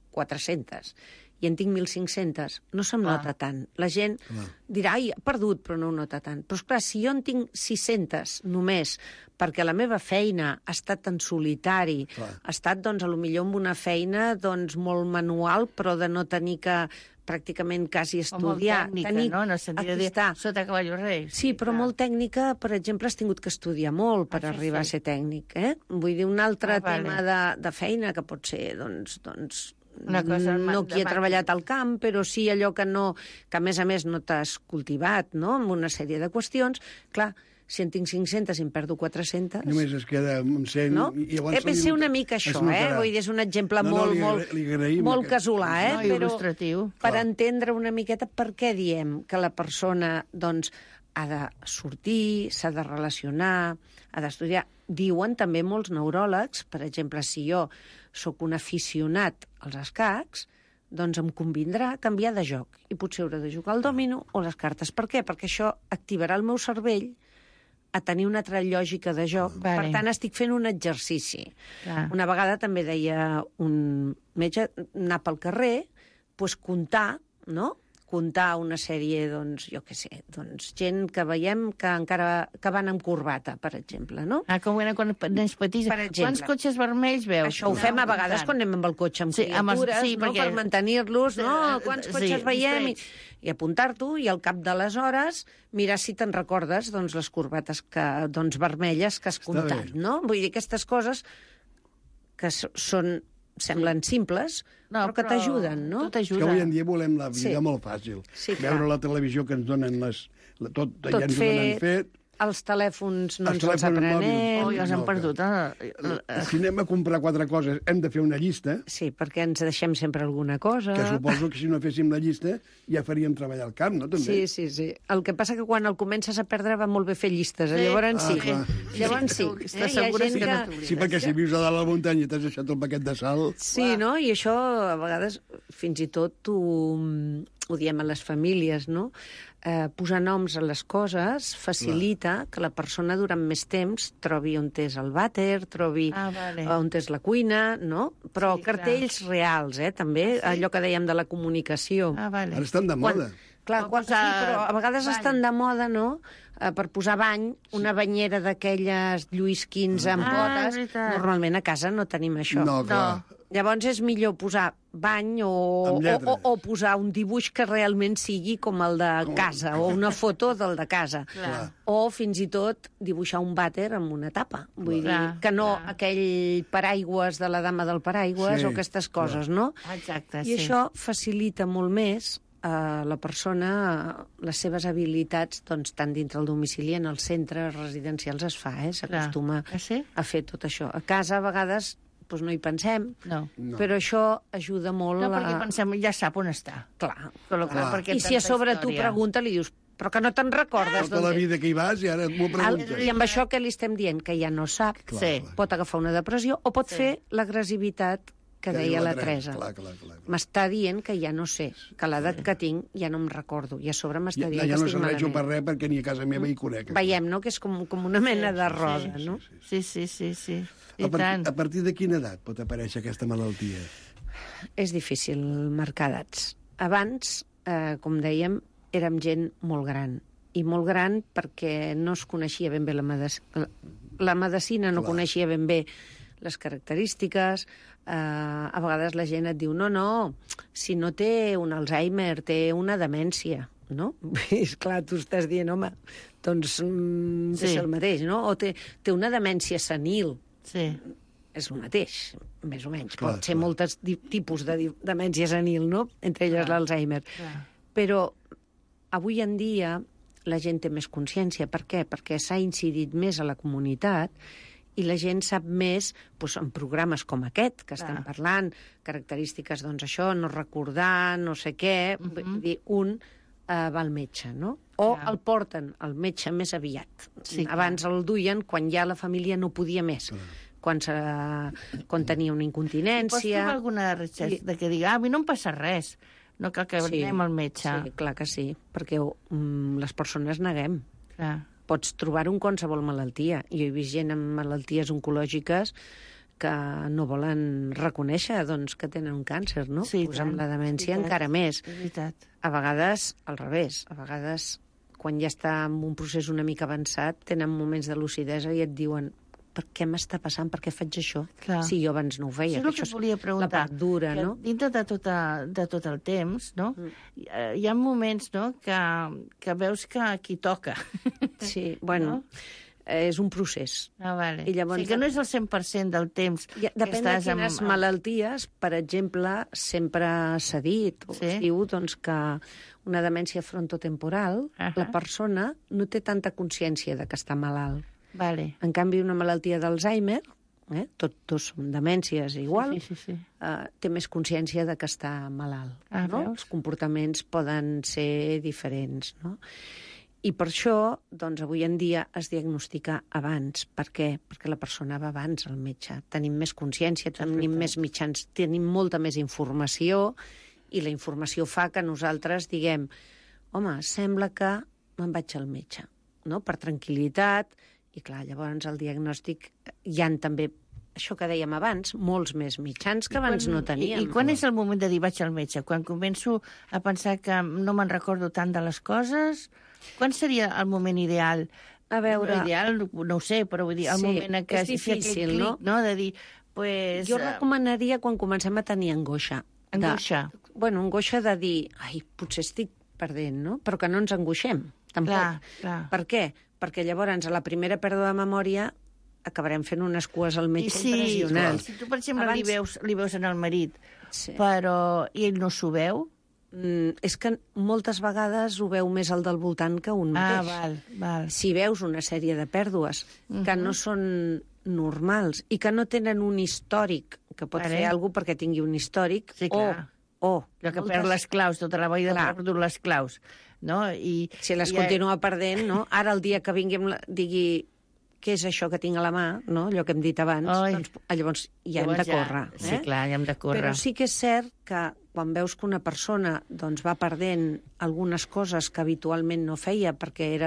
400 i en tinc 1.500, no se'm nota tant. La gent dirà, ai, ha perdut, però no ho nota tant. Però, esclar, si jo en tinc 600 només perquè la meva feina ha estat en solitari, ha estat, doncs, potser amb una feina doncs, molt manual, però de no tenir que pràcticament quasi estudiar. O molt tècnica, no? No sentia dir sota cavallo rei. Sí, però molt tècnica, per exemple, has tingut que estudiar molt per arribar a ser tècnic. Vull dir, un altre tema de feina que pot ser, doncs no qui ha treballat al camp, però sí allò que a més no t'has cultivat, no?, amb una sèrie de qüestions. Clar, si en tinc 500 i en perdo 400... Només es queda amb 100... No? He de ser una mica això, Vull dir, és un exemple molt casolà, però per entendre una miqueta per què diem que la persona, doncs, ha de sortir, s'ha de relacionar, ha d'estudiar. Diuen també molts neuròlegs, per exemple, si jo sóc un aficionat als escacs, doncs em convindrà canviar de joc. I potser hauré de jugar al dòmino o les cartes. Per què? Perquè això activarà el meu cervell a tenir una altra lògica de joc. Per tant, estic fent un exercici. Una vegada també deia un metge, anar pel carrer, doncs comptar, no?, comptar una sèrie, doncs, jo què sé, doncs, gent que veiem que van amb corbata, per exemple, no? Com era quan nens petits. Quants cotxes vermells veus? Això ho fem a vegades quan anem amb el cotxe amb criatures, per mantenir-los, no? Quants cotxes veiem? I apuntar-t'ho, i al cap de les hores mirar si te'n recordes, doncs, les corbates vermelles que has comptat, no? Vull dir, aquestes coses que semblen simples, però que t'ajuden, no? Tot ajuda. Que avui en dia volem la vida molt fàcil. Veure la televisió que ens donen tot ja ens ho donen fet. Els telèfons no ens els aprenem. Ja s'han perdut. Si anem a comprar 4 coses, hem de fer una llista. Sí, perquè ens deixem sempre alguna cosa. Que suposo que si no féssim la llista ja faríem treballar al camp, no? També. Sí. El que passa que quan el comences a perdre va molt bé fer llistes. Llavors sí. Llavors sí. Sí, perquè si vius a dalt a la muntanya i t'has deixat el paquet de sal... Sí, no? I això a vegades fins i tot ho diem a les famílies, no? Posar noms a les coses facilita que la persona durant més temps trobi on és el vàter, trobi on és la cuina, no? Però cartells reals, també, allò que dèiem de la comunicació. Ara estan de moda. Clar, sí, però a vegades estan de moda, no?, per posar bany, una banyera d'aquelles lluïsquins amb potes. Normalment a casa no tenim això. No, clar. Llavors és millor posar bany o posar un dibuix que realment sigui com el de casa, o una foto del de casa. O fins i tot dibuixar un vàter amb una tapa. Vull dir, que no aquell paraigües de la dama del paraigües o aquestes coses, no? Exacte, I això facilita molt més a la persona les seves habilitats, doncs, tant dintre el domicili, en els centres residencials es fa, s'acostuma a fer tot això. A casa, a vegades, doncs no hi pensem, però això ajuda molt No, perquè pensem, ja sap on està. Clar. Perquè I si a sobre tu pregunta, li dius, però que no te'n recordes. Tota la vida que hi vas i ara m'ho preguntes. I amb això què li estem dient? Que ja no sap, pot agafar una depressió o pot fer l'agressivitat que deia la Teresa. M'està dient que ja no sé, que l'edat que tinc ja no em recordo, i a sobre m'està dient que estic malament. Ja no serveixo per res perquè ni a casa meva hi conec. Veiem, no?, que és com una mena de roda, no? Sí. I tant. A partir de quina edat pot aparèixer aquesta malaltia? És difícil marcar edats. Abans, com dèiem, érem gent molt gran. I molt gran perquè no es coneixia ben bé la medicina. La medicina no coneixia ben bé les característiques. A vegades la gent et diu no, si no té un Alzheimer, té una demència, no? És clar, tu estàs dient, home, doncs és el mateix, no? O té una demència senil. Sí. És el mateix, més o menys. Pot ser molts tipus de demència senil, no? Entre elles l'Alzheimer. Però avui en dia la gent té més consciència. Per què? Perquè s'ha incidit més a la comunitat i la gent sap més en programes com aquest, que estem parlant, característiques, doncs això, no recordar, no sé què, vull dir, va al metge, no? O el porten al metge més aviat. Abans el duien quan ja la família no podia més. Quan tenia una incontinència... Pots trobar alguna recepta que digui, a mi no em passa res, no cal que anem al metge. Sí, clar que sí, perquè les persones neguem. Clar. Pots trobar-ho en qualsevol malaltia. Jo he vist gent amb malalties oncològiques que no volen reconèixer que tenen un càncer, no? Sí, amb la demència encara més. És veritat. A vegades, al revés. A vegades, quan ja està en un procés una mica avançat, tenen moments de lucidesa i et diuen per què m'està passant, per què faig això? Si jo abans no ho feia. Això és el que et volia preguntar. La part dura, no? Dintre de tot el temps, no? Hi ha moments, no?, que veus que aquí toca. Sí, bueno... És un procés. Vale. Sí, que no és el 100% del temps que estàs... Depèn de quines malalties, per exemple, sempre s'ha dit, o es diu, que una demència frontotemporal, la persona no té tanta consciència de que està malalt. Vale. En canvi, una malaltia d'Alzheimer, tots són demències igual, té més consciència de que està malalt. Els comportaments poden ser diferents, no? I per això, avui en dia es diagnostica abans. Per què? Perquè la persona va abans al metge. Tenim més consciència, tenim més mitjans, tenim molta més informació, i la informació fa que nosaltres diguem home, sembla que me'n vaig al metge, no? Per tranquil·litat, i clar, llavors el diagnòstic hi ha també, això que dèiem abans, molts més mitjans que abans no teníem. I quan és el moment de dir vaig al metge? Quan començo a pensar que no me'n recordo tant de les coses? Quan seria el moment ideal? A veure... Ideal, no ho sé, però vull dir, el moment en què... És difícil, no? De dir, pues... Jo recomanaria quan comencem a tenir angoixa. Angoixa? Angoixa de dir, potser estic perdent, no? Però que no ens angoixem, tampoc. Clar. Per què? Perquè llavors, a la primera pèrdua de memòria, acabarem fent unes cues al metge impressionants. Si tu, per exemple, li veus en el marit, però i ell no s'ho veu... És que moltes vegades ho veu més el del voltant que un mateix. Val. Si veus una sèrie de pèrdues que no són normals i que no tenen un històric, que pot fer alguna cosa perquè tingui un històric, que perd les claus, tota la vida ha perdut les claus, no? Si les continua perdent, no? Ara el dia que vingui digui què és això que tinc a la mà, no? Allò que hem dit abans, llavors ja hem de córrer. Sí, clar, ja hem de córrer. Però sí que és cert que quan veus que una persona va perdent algunes coses que habitualment no feia, perquè era,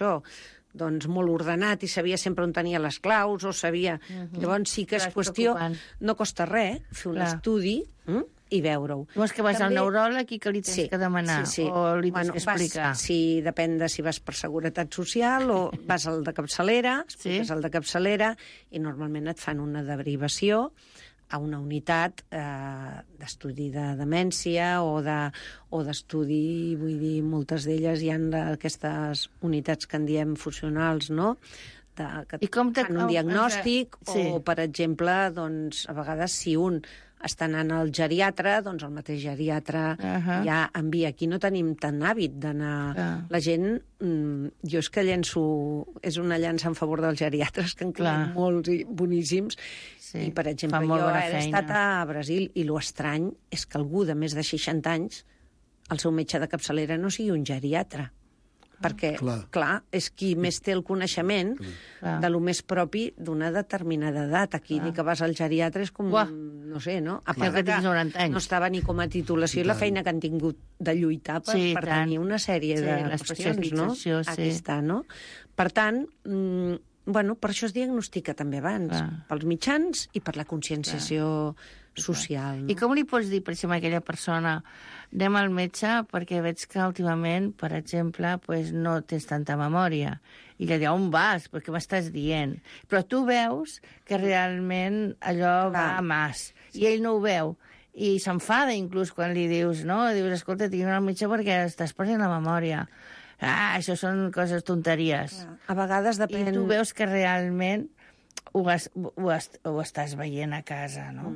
molt ordenat i sabia sempre on tenia les claus, o sabia... Llavors sí que és qüestió... No costa res fer un estudi i veure-ho. No és que vas al neuròleg i que li tens que demanar, o li tens que explicar. Depèn de si vas per Seguretat Social o vas al de capçalera, expliques al de capçalera, i normalment et fan una derivació a una unitat d'estudi de demència o d'estudi, vull dir, moltes d'elles hi ha aquestes unitats que en diem funcionals, no?, que fan un diagnòstic o, per exemple, doncs, a vegades si un està anant al geriatre, doncs el mateix geriatre ja envia. Aquí no tenim tant hàbit d'anar... La gent... Jo és que llenço... És una llança en favor dels geriatres, que en queden molts i boníssims. I, per exemple, jo he estat a Brasil i l'estrany és que algú de més de 60 anys, el seu metge de capçalera no sigui un geriatre. Perquè, clar, és qui més té el coneixement de lo més propi d'una determinada edat. Aquí dir que vas al geriatre és com, no sé, no? A part que no estava ni com a titulació i la feina que han tingut de lluitar per tenir una sèrie de qüestions, no? Aquí està, no? Per tant, bueno, per això es diagnostica també abans, pels mitjans i per la conscienciació social. I com li pots dir, per exemple, a aquella persona, anem al metge perquè veig que últimament, per exemple, no tens tanta memòria. I li diu, on vas? Perquè m'estàs dient. Però tu veus que realment allò va a mas. I ell no ho veu. I s'enfada inclús quan li dius, no? Dius, escolta, tinc al metge perquè estàs perdent la memòria. Això són coses tonteries. A vegades depèn... I tu veus que realment ho estàs veient a casa, no?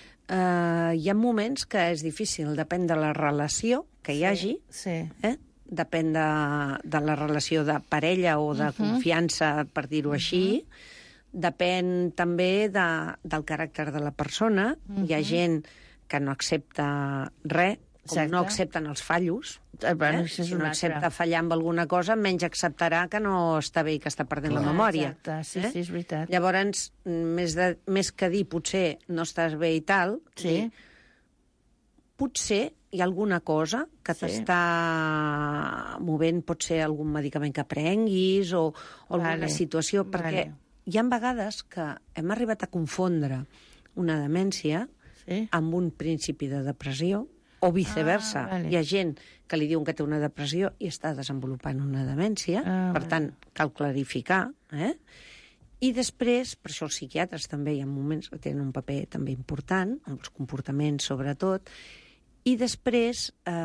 Hi ha moments que és difícil, depèn de la relació que hi hagi, depèn de la relació de parella o de confiança, per dir-ho així, depèn també del caràcter de la persona. Hi ha gent que no accepta res, com no accepten els fallos. Si no accepta fallar amb alguna cosa, menys acceptarà que no està bé i que està perdent la memòria. Sí, és veritat. Llavors, més que dir potser no estàs bé i tal, potser hi ha alguna cosa que t'està movent, pot ser algun medicament que prenguis o alguna situació, perquè hi ha vegades que hem arribat a confondre una demència amb un principi de depressió, o viceversa. Hi ha gent que li diuen que té una depressió i està desenvolupant una demència, per tant, cal clarificar. I després, per això els psiquiatres també hi ha moments que tenen un paper també important, amb els comportaments sobretot, i després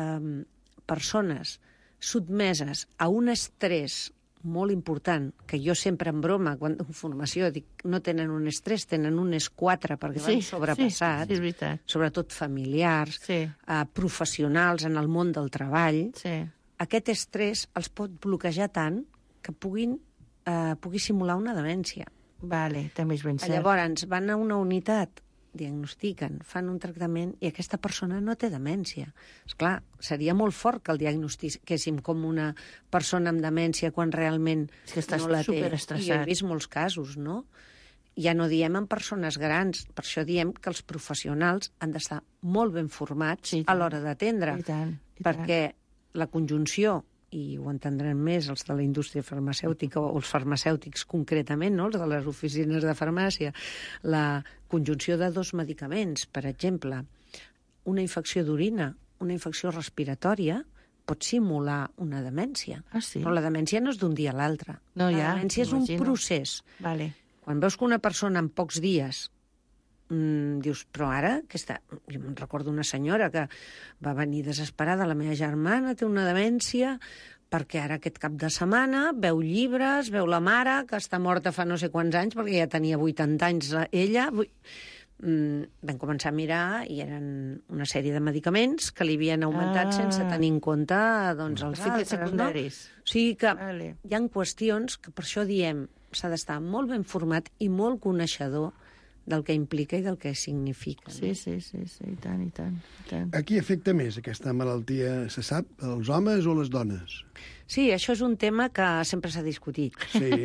persones sotmeses a un estrès molt important, que jo sempre en broma, quan dono formació, dic, no tenen un estrès, tenen un S4, perquè van sobrepassats, sobretot familiars, professionals en el món del treball. Aquest estrès els pot bloquejar tant que pugui simular una demència. També és ben cert. Llavors, van a una unitat, diagnostiquen, fan un tractament i aquesta persona no té demència. Esclar, seria molt fort que el diagnostiquéssim com una persona amb demència quan realment no la té. I jo he vist molts casos, no? Ja no diem en persones grans, per això diem que els professionals han d'estar molt ben formats a l'hora d'atendre, perquè la conjunció, i ho entendran més els de la indústria farmacèutica o els farmacèutics concretament, no? Els de les oficines de farmàcia, la conjunció de dos medicaments, per exemple, una infecció d'orina, una infecció respiratòria, pot simular una demència. Però la demència no és d'un dia a l'altre. La demència és un procés. Quan veus que una persona en pocs dies dius, però ara, jo me'n recordo una senyora que va venir desesperada, la meva germana té una demència perquè ara aquest cap de setmana veu llibres, veu la mare, que està morta fa no sé quants anys, perquè ja tenia 80 anys ella. Vam començar a mirar i eren una sèrie de medicaments que li havien augmentat sense tenir en compte els efectes secundaris. O sigui que hi ha qüestions que per això diem s'ha d'estar molt ben format i molt coneixedor del que implica i del que significa. Sí, i tant. A qui afecta més aquesta malaltia, se sap, els homes o les dones? Sí, això és un tema que sempre s'ha discutit.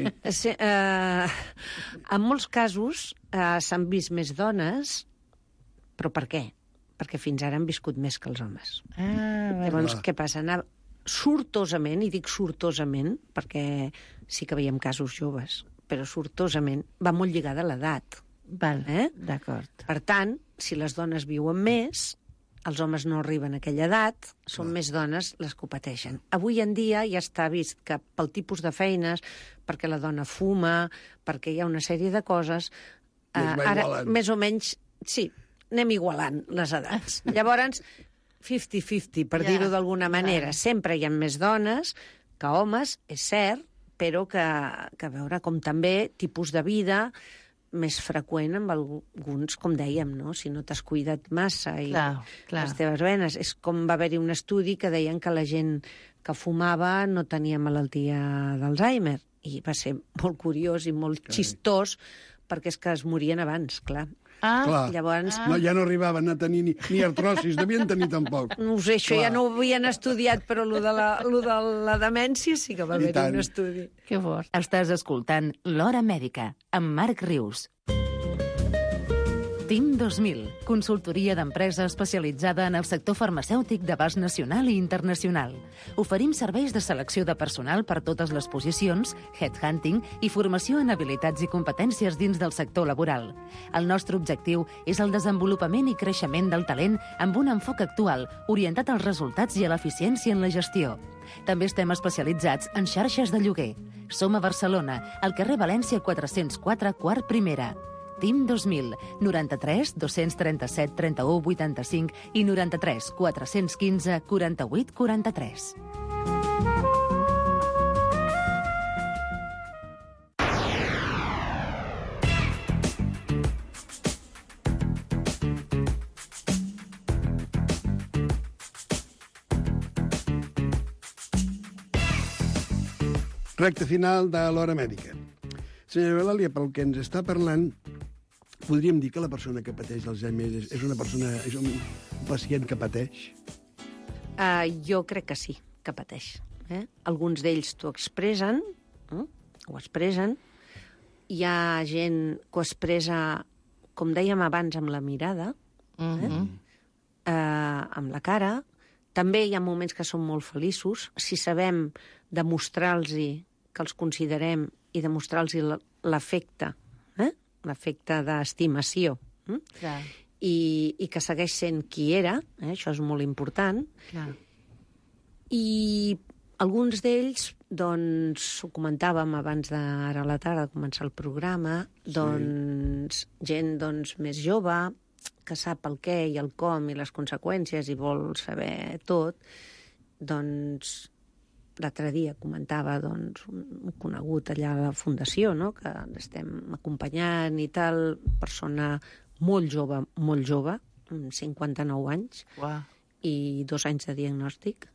En molts casos s'han vist més dones, però per què? Perquè fins ara han viscut més que els homes. Llavors, què passa? Sortosament, i dic sortosament, perquè sí que veiem casos joves, però sortosament va molt lligada a l'edat. D'acord. Per tant, si les dones viuen més, els homes no arriben a aquella edat, són més dones les que ho pateixen. Avui en dia ja està vist que pel tipus de feines, perquè la dona fuma, perquè hi ha una sèrie de coses, ara més o menys Sí, anem igualant les edats. Llavors, 50-50, per dir-ho d'alguna manera. Sempre hi ha més dones que homes, és cert, però que a veure, com també tipus de vida més freqüent amb alguns, com dèiem, no? Si no t'has cuidat massa i les teves venes. És com va haver-hi un estudi que deien que la gent que fumava no tenia malaltia d'Alzheimer. I va ser molt curiós i molt xistós, perquè és que es morien abans, clar. Llavors... No, ja no arribaven a tenir ni artrosis, devien tenir tampoc. No ho sé, això ja no ho havien estudiat, però lo de la demència sí que va haver-hi un estudi. Que fort. Estàs escoltant L'Hora Mèdica, amb Marc Rius. TIM 2000, consultoria d'empresa especialitzada en el sector farmacèutic d'abast nacional i internacional. Oferim serveis de selecció de personal per totes les posicions, headhunting i formació en habilitats i competències dins del sector laboral. El nostre objectiu és el desenvolupament i creixement del talent amb un enfoc actual, orientat als resultats i a l'eficiència en la gestió. També estem especialitzats en xarxes de lloguer. Som a Barcelona, al carrer València 404, quart primera. TIM 2000, 93 237 31 85 i 93 415 48 43. Recte final de l'Hora Mèdica. Senyora Eulàlia, pel que ens està parlant, podríem dir que la persona que pateix Alzheimer és un pacient que pateix? Jo crec que sí, que pateix. Alguns d'ells t'ho expressen, ho expressen. Hi ha gent que ho expressa, com dèiem abans, amb la mirada, amb la cara. També hi ha moments que són molt feliços. Si sabem demostrar-los que els considerem i demostrar-los l'afecte, l'efecte d'estimació, i que segueix sent qui era, això és molt important. I alguns d'ells, doncs, ho comentàvem abans d'ara a la tarda, de començar el programa, doncs, gent més jove, que sap el què i el com i les conseqüències i vol saber tot, doncs, l'altre dia comentava un conegut allà a la fundació, no?, que l'estem acompanyant i tal, persona molt jove, 59 anys, i 2 anys de diagnòstic.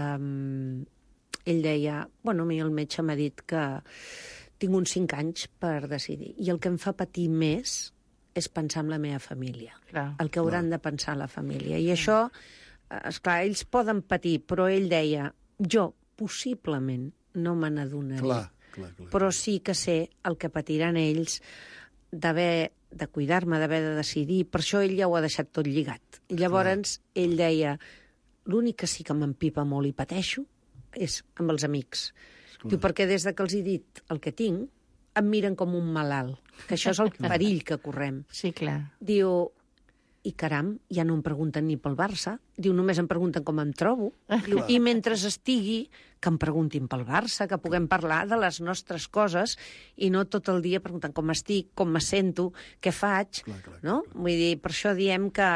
Ell deia, a mi el metge m'ha dit que tinc uns 5 anys per decidir, i el que em fa patir més és pensar en la meva família, el que hauran de pensar la família. I això, esclar, ells poden patir, però ell deia, jo possiblement no me n'adonaré, però sí que sé el que patiran ells d'haver de cuidar-me, d'haver de decidir. Per això ell ja ho ha deixat tot lligat. I llavors ell deia, l'únic que sí que m'empipa molt i pateixo és amb els amics. Diu, perquè des que els he dit el que tinc, em miren com un malalt, que això és el perill que correm. Sí, clar. Diu, i caram, ja no em pregunten ni pel Barça. Diu, només em pregunten com em trobo. Diu, i mentre estigui, que em preguntin pel Barça, que puguem parlar de les nostres coses i no tot el dia preguntant com estic, com me sento, què faig, no? Vull dir, per això diem que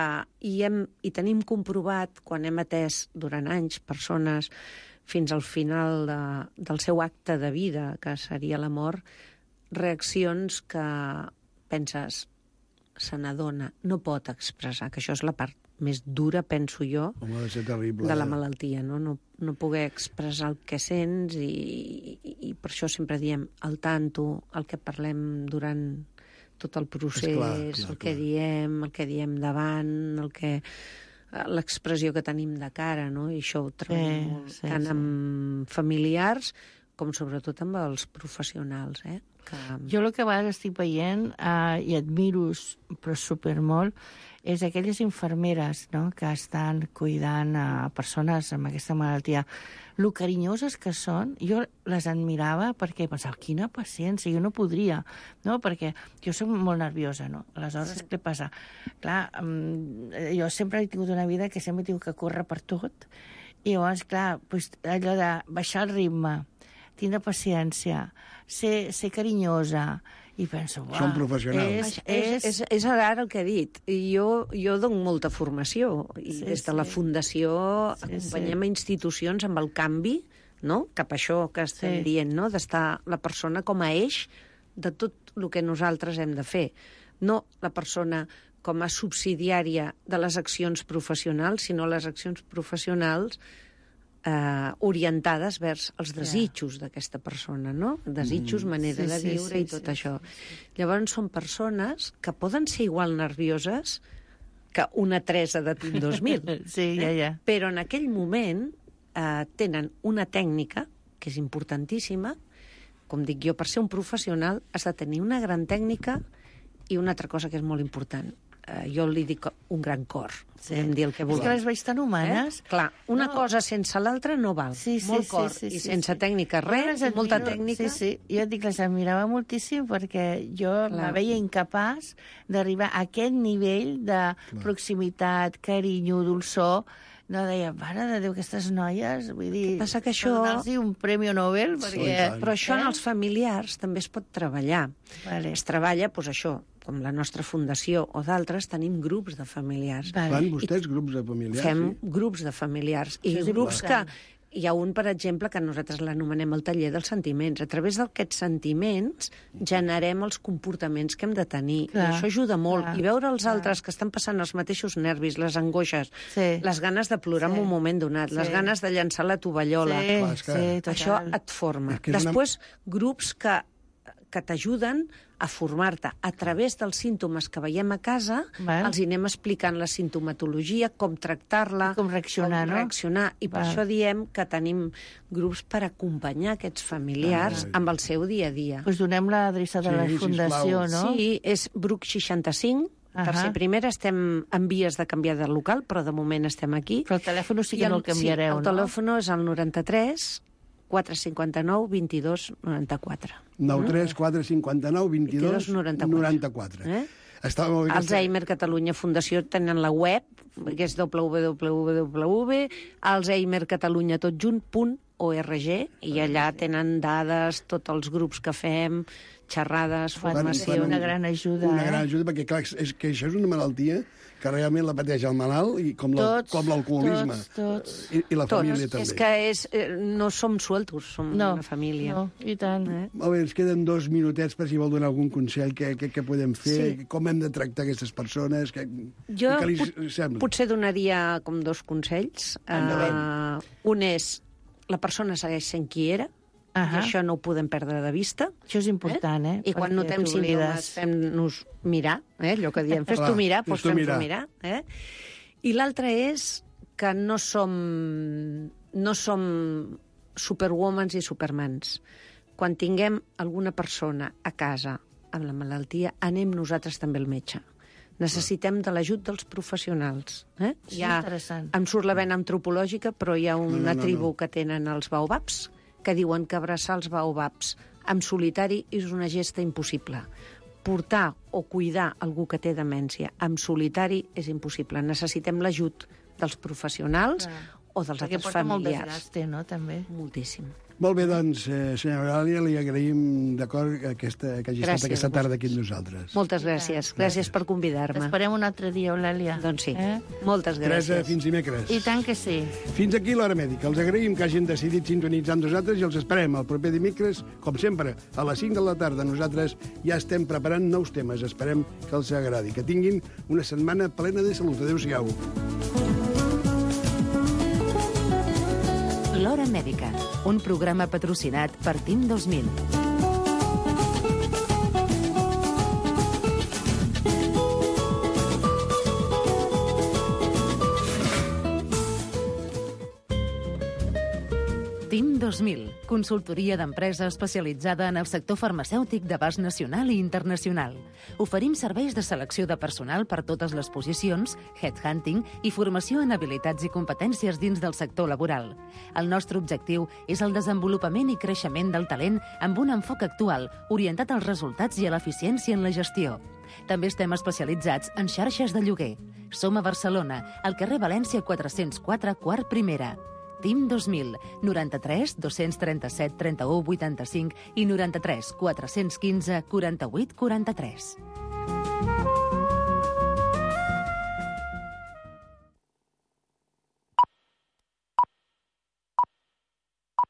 i tenim comprovat, quan hem atès durant anys persones fins al final del seu acte de vida, que seria la mort, reaccions que penses, se n'adona, no pot expressar, que això és la part més dura, penso jo, de la malaltia, no? No poder expressar el que sents i per això sempre diem al tanto, el que parlem durant tot el procés, el que diem davant, l'expressió que tenim de cara, no? I això ho treballem molt, tant amb familiars com sobretot amb els professionals, Jo el que a vegades estic veient i admiro però supermmolt és aquelles infermeres, no?, que estan cuidant a persones amb aquesta malaltia. Lo carinyoses que són, jo les admirava perquè pensava, quina paciència, jo no podria, no?, perquè jo soc molt nerviosa, no? Aleshores, què passa? Clar, jo sempre he tingut una vida que sempre he tingut que córrer per tot, i llavors, clar, allò de baixar el ritme, tindre paciència, ser carinyosa, i penso, Són professionals. És ara el que he dit. Jo dono molta formació i des de la Fundació acompanyem a institucions amb el canvi, no? Cap a això que estem dient, no? D'estar la persona com a eix de tot el que nosaltres hem de fer. No la persona com a subsidiària de les accions professionals, sinó les accions professionals orientades vers els desitjos d'aquesta persona, no? Desitjos, manera de viure i tot això. Llavors són persones que poden ser igual nervioses que una Teresa de Team 2000. Però en aquell moment tenen una tècnica que és importantíssima. Com dic jo, per ser un professional has de tenir una gran tècnica i una altra cosa que és molt important. Jo li dic un gran cor, podem dir el que vulguem. És que les veig tan humanes. Clar, una cosa sense l'altra no val. Molt cor i sense tècnica res, molta tècnica. Jo dic, les admirava moltíssim perquè jo la veia incapaç d'arribar a aquest nivell de proximitat, carinyo, dolçor. No, deia, mare de Déu, aquestes noies, vull dir, passa que això... donar-los un Premi Nobel, perquè... Però això en els familiars també es pot treballar. Es treballa, doncs això, com la nostra fundació o d'altres, tenim grups de familiars. Fan vostès grups de familiars? Fem grups de familiars. I grups que... Hi ha un, per exemple, que nosaltres l'anomenem el taller dels sentiments. A través d'aquests sentiments generem els comportaments que hem de tenir. I això ajuda molt. I veure els altres que estan passant els mateixos nervis, les angoixes, les ganes de plorar en un moment donat, les ganes de llançar la tovallola. Això et forma. Després, grups que t'ajuden a formar-te a través dels símptomes que veiem a casa, els hi anem explicant la sintomatologia, com tractar-la, com reaccionar, I per això diem que tenim grups per acompanyar aquests familiars amb el seu dia a dia. Doncs donem l'adreça de la Fundació, no? Sí, és Bruc 65, tercer primera, estem en vies de canviar de local, però de moment estem aquí. Però el telèfon sí que no el canviareu, no? El telèfon és el 93 459 22 94. 93 459 22 94. Alzheimer Catalunya Fundació tenen la web, que és www.alzheimercatalunyatotjunt.org, i allà tenen dades, tots els grups que fem, xerrades, formació... Una gran ajuda. Una gran ajuda, perquè clar, és que això és una malaltia que realment la pateix el malalt, i com l'alcoholisme. I la família també. És que no som sueltos, som una família. No, i tant. Molt bé, ens queden 2 minutets per si vol donar algun consell, què podem fer, com hem de tractar aquestes persones, jo potser donaria com 2 consells. Un és, la persona segueix sent qui era, i això no ho podem perdre de vista. Això és important, I quan notem símptomes, fem-nos mirar, allò que diem, fes-t'ho mirar, doncs fem-t'ho mirar. I l'altre és que no som superwomans i supermans. Quan tinguem alguna persona a casa amb la malaltia, anem nosaltres també al metge. Necessitem de l'ajut dels professionals. Em surt la vena antropològica, però hi ha una tribu que tenen els baobabs, que diuen que abraçar els baobabs en solitari és una gesta impossible. Portar o cuidar algú que té demència en solitari és impossible. Necessitem l'ajut dels professionals o dels altres familiars. Perquè porta molt desgaste, no?, també. Moltíssim. Molt bé, doncs, senyora Eulàlia, li agraïm d'acord que hagi estat aquesta tarda aquí amb nosaltres. Moltes gràcies. Gràcies per convidar-me. T'esperem un altre dia, Eulàlia. Doncs sí. Moltes gràcies. Teresa, fins dimecres. I tant que sí. Fins aquí l'Hora Mèdica. Els agraïm que hagin decidit sintonitzar amb nosaltres i els esperem el proper dimecres, com sempre, a les 5 de la tarda. Nosaltres ja estem preparant nous temes. Esperem que els agradi. Que tinguin una setmana plena de salut. Adéu-siau. L'Hora Mèdica, un programa patrocinat per Team 2000. Team 2000, consultoria d'empresa especialitzada en el sector farmacèutic d'abast nacional i internacional. Oferim serveis de selecció de personal per totes les posicions, headhunting i formació en habilitats i competències dins del sector laboral. El nostre objectiu és el desenvolupament i creixement del talent amb un enfoc actual, orientat als resultats i a l'eficiència en la gestió. També estem especialitzats en xarxes de lloguer. Som a Barcelona, al carrer València 404, quart primera. TIM 2000, 93 237 31 85 i 93 415 48 43.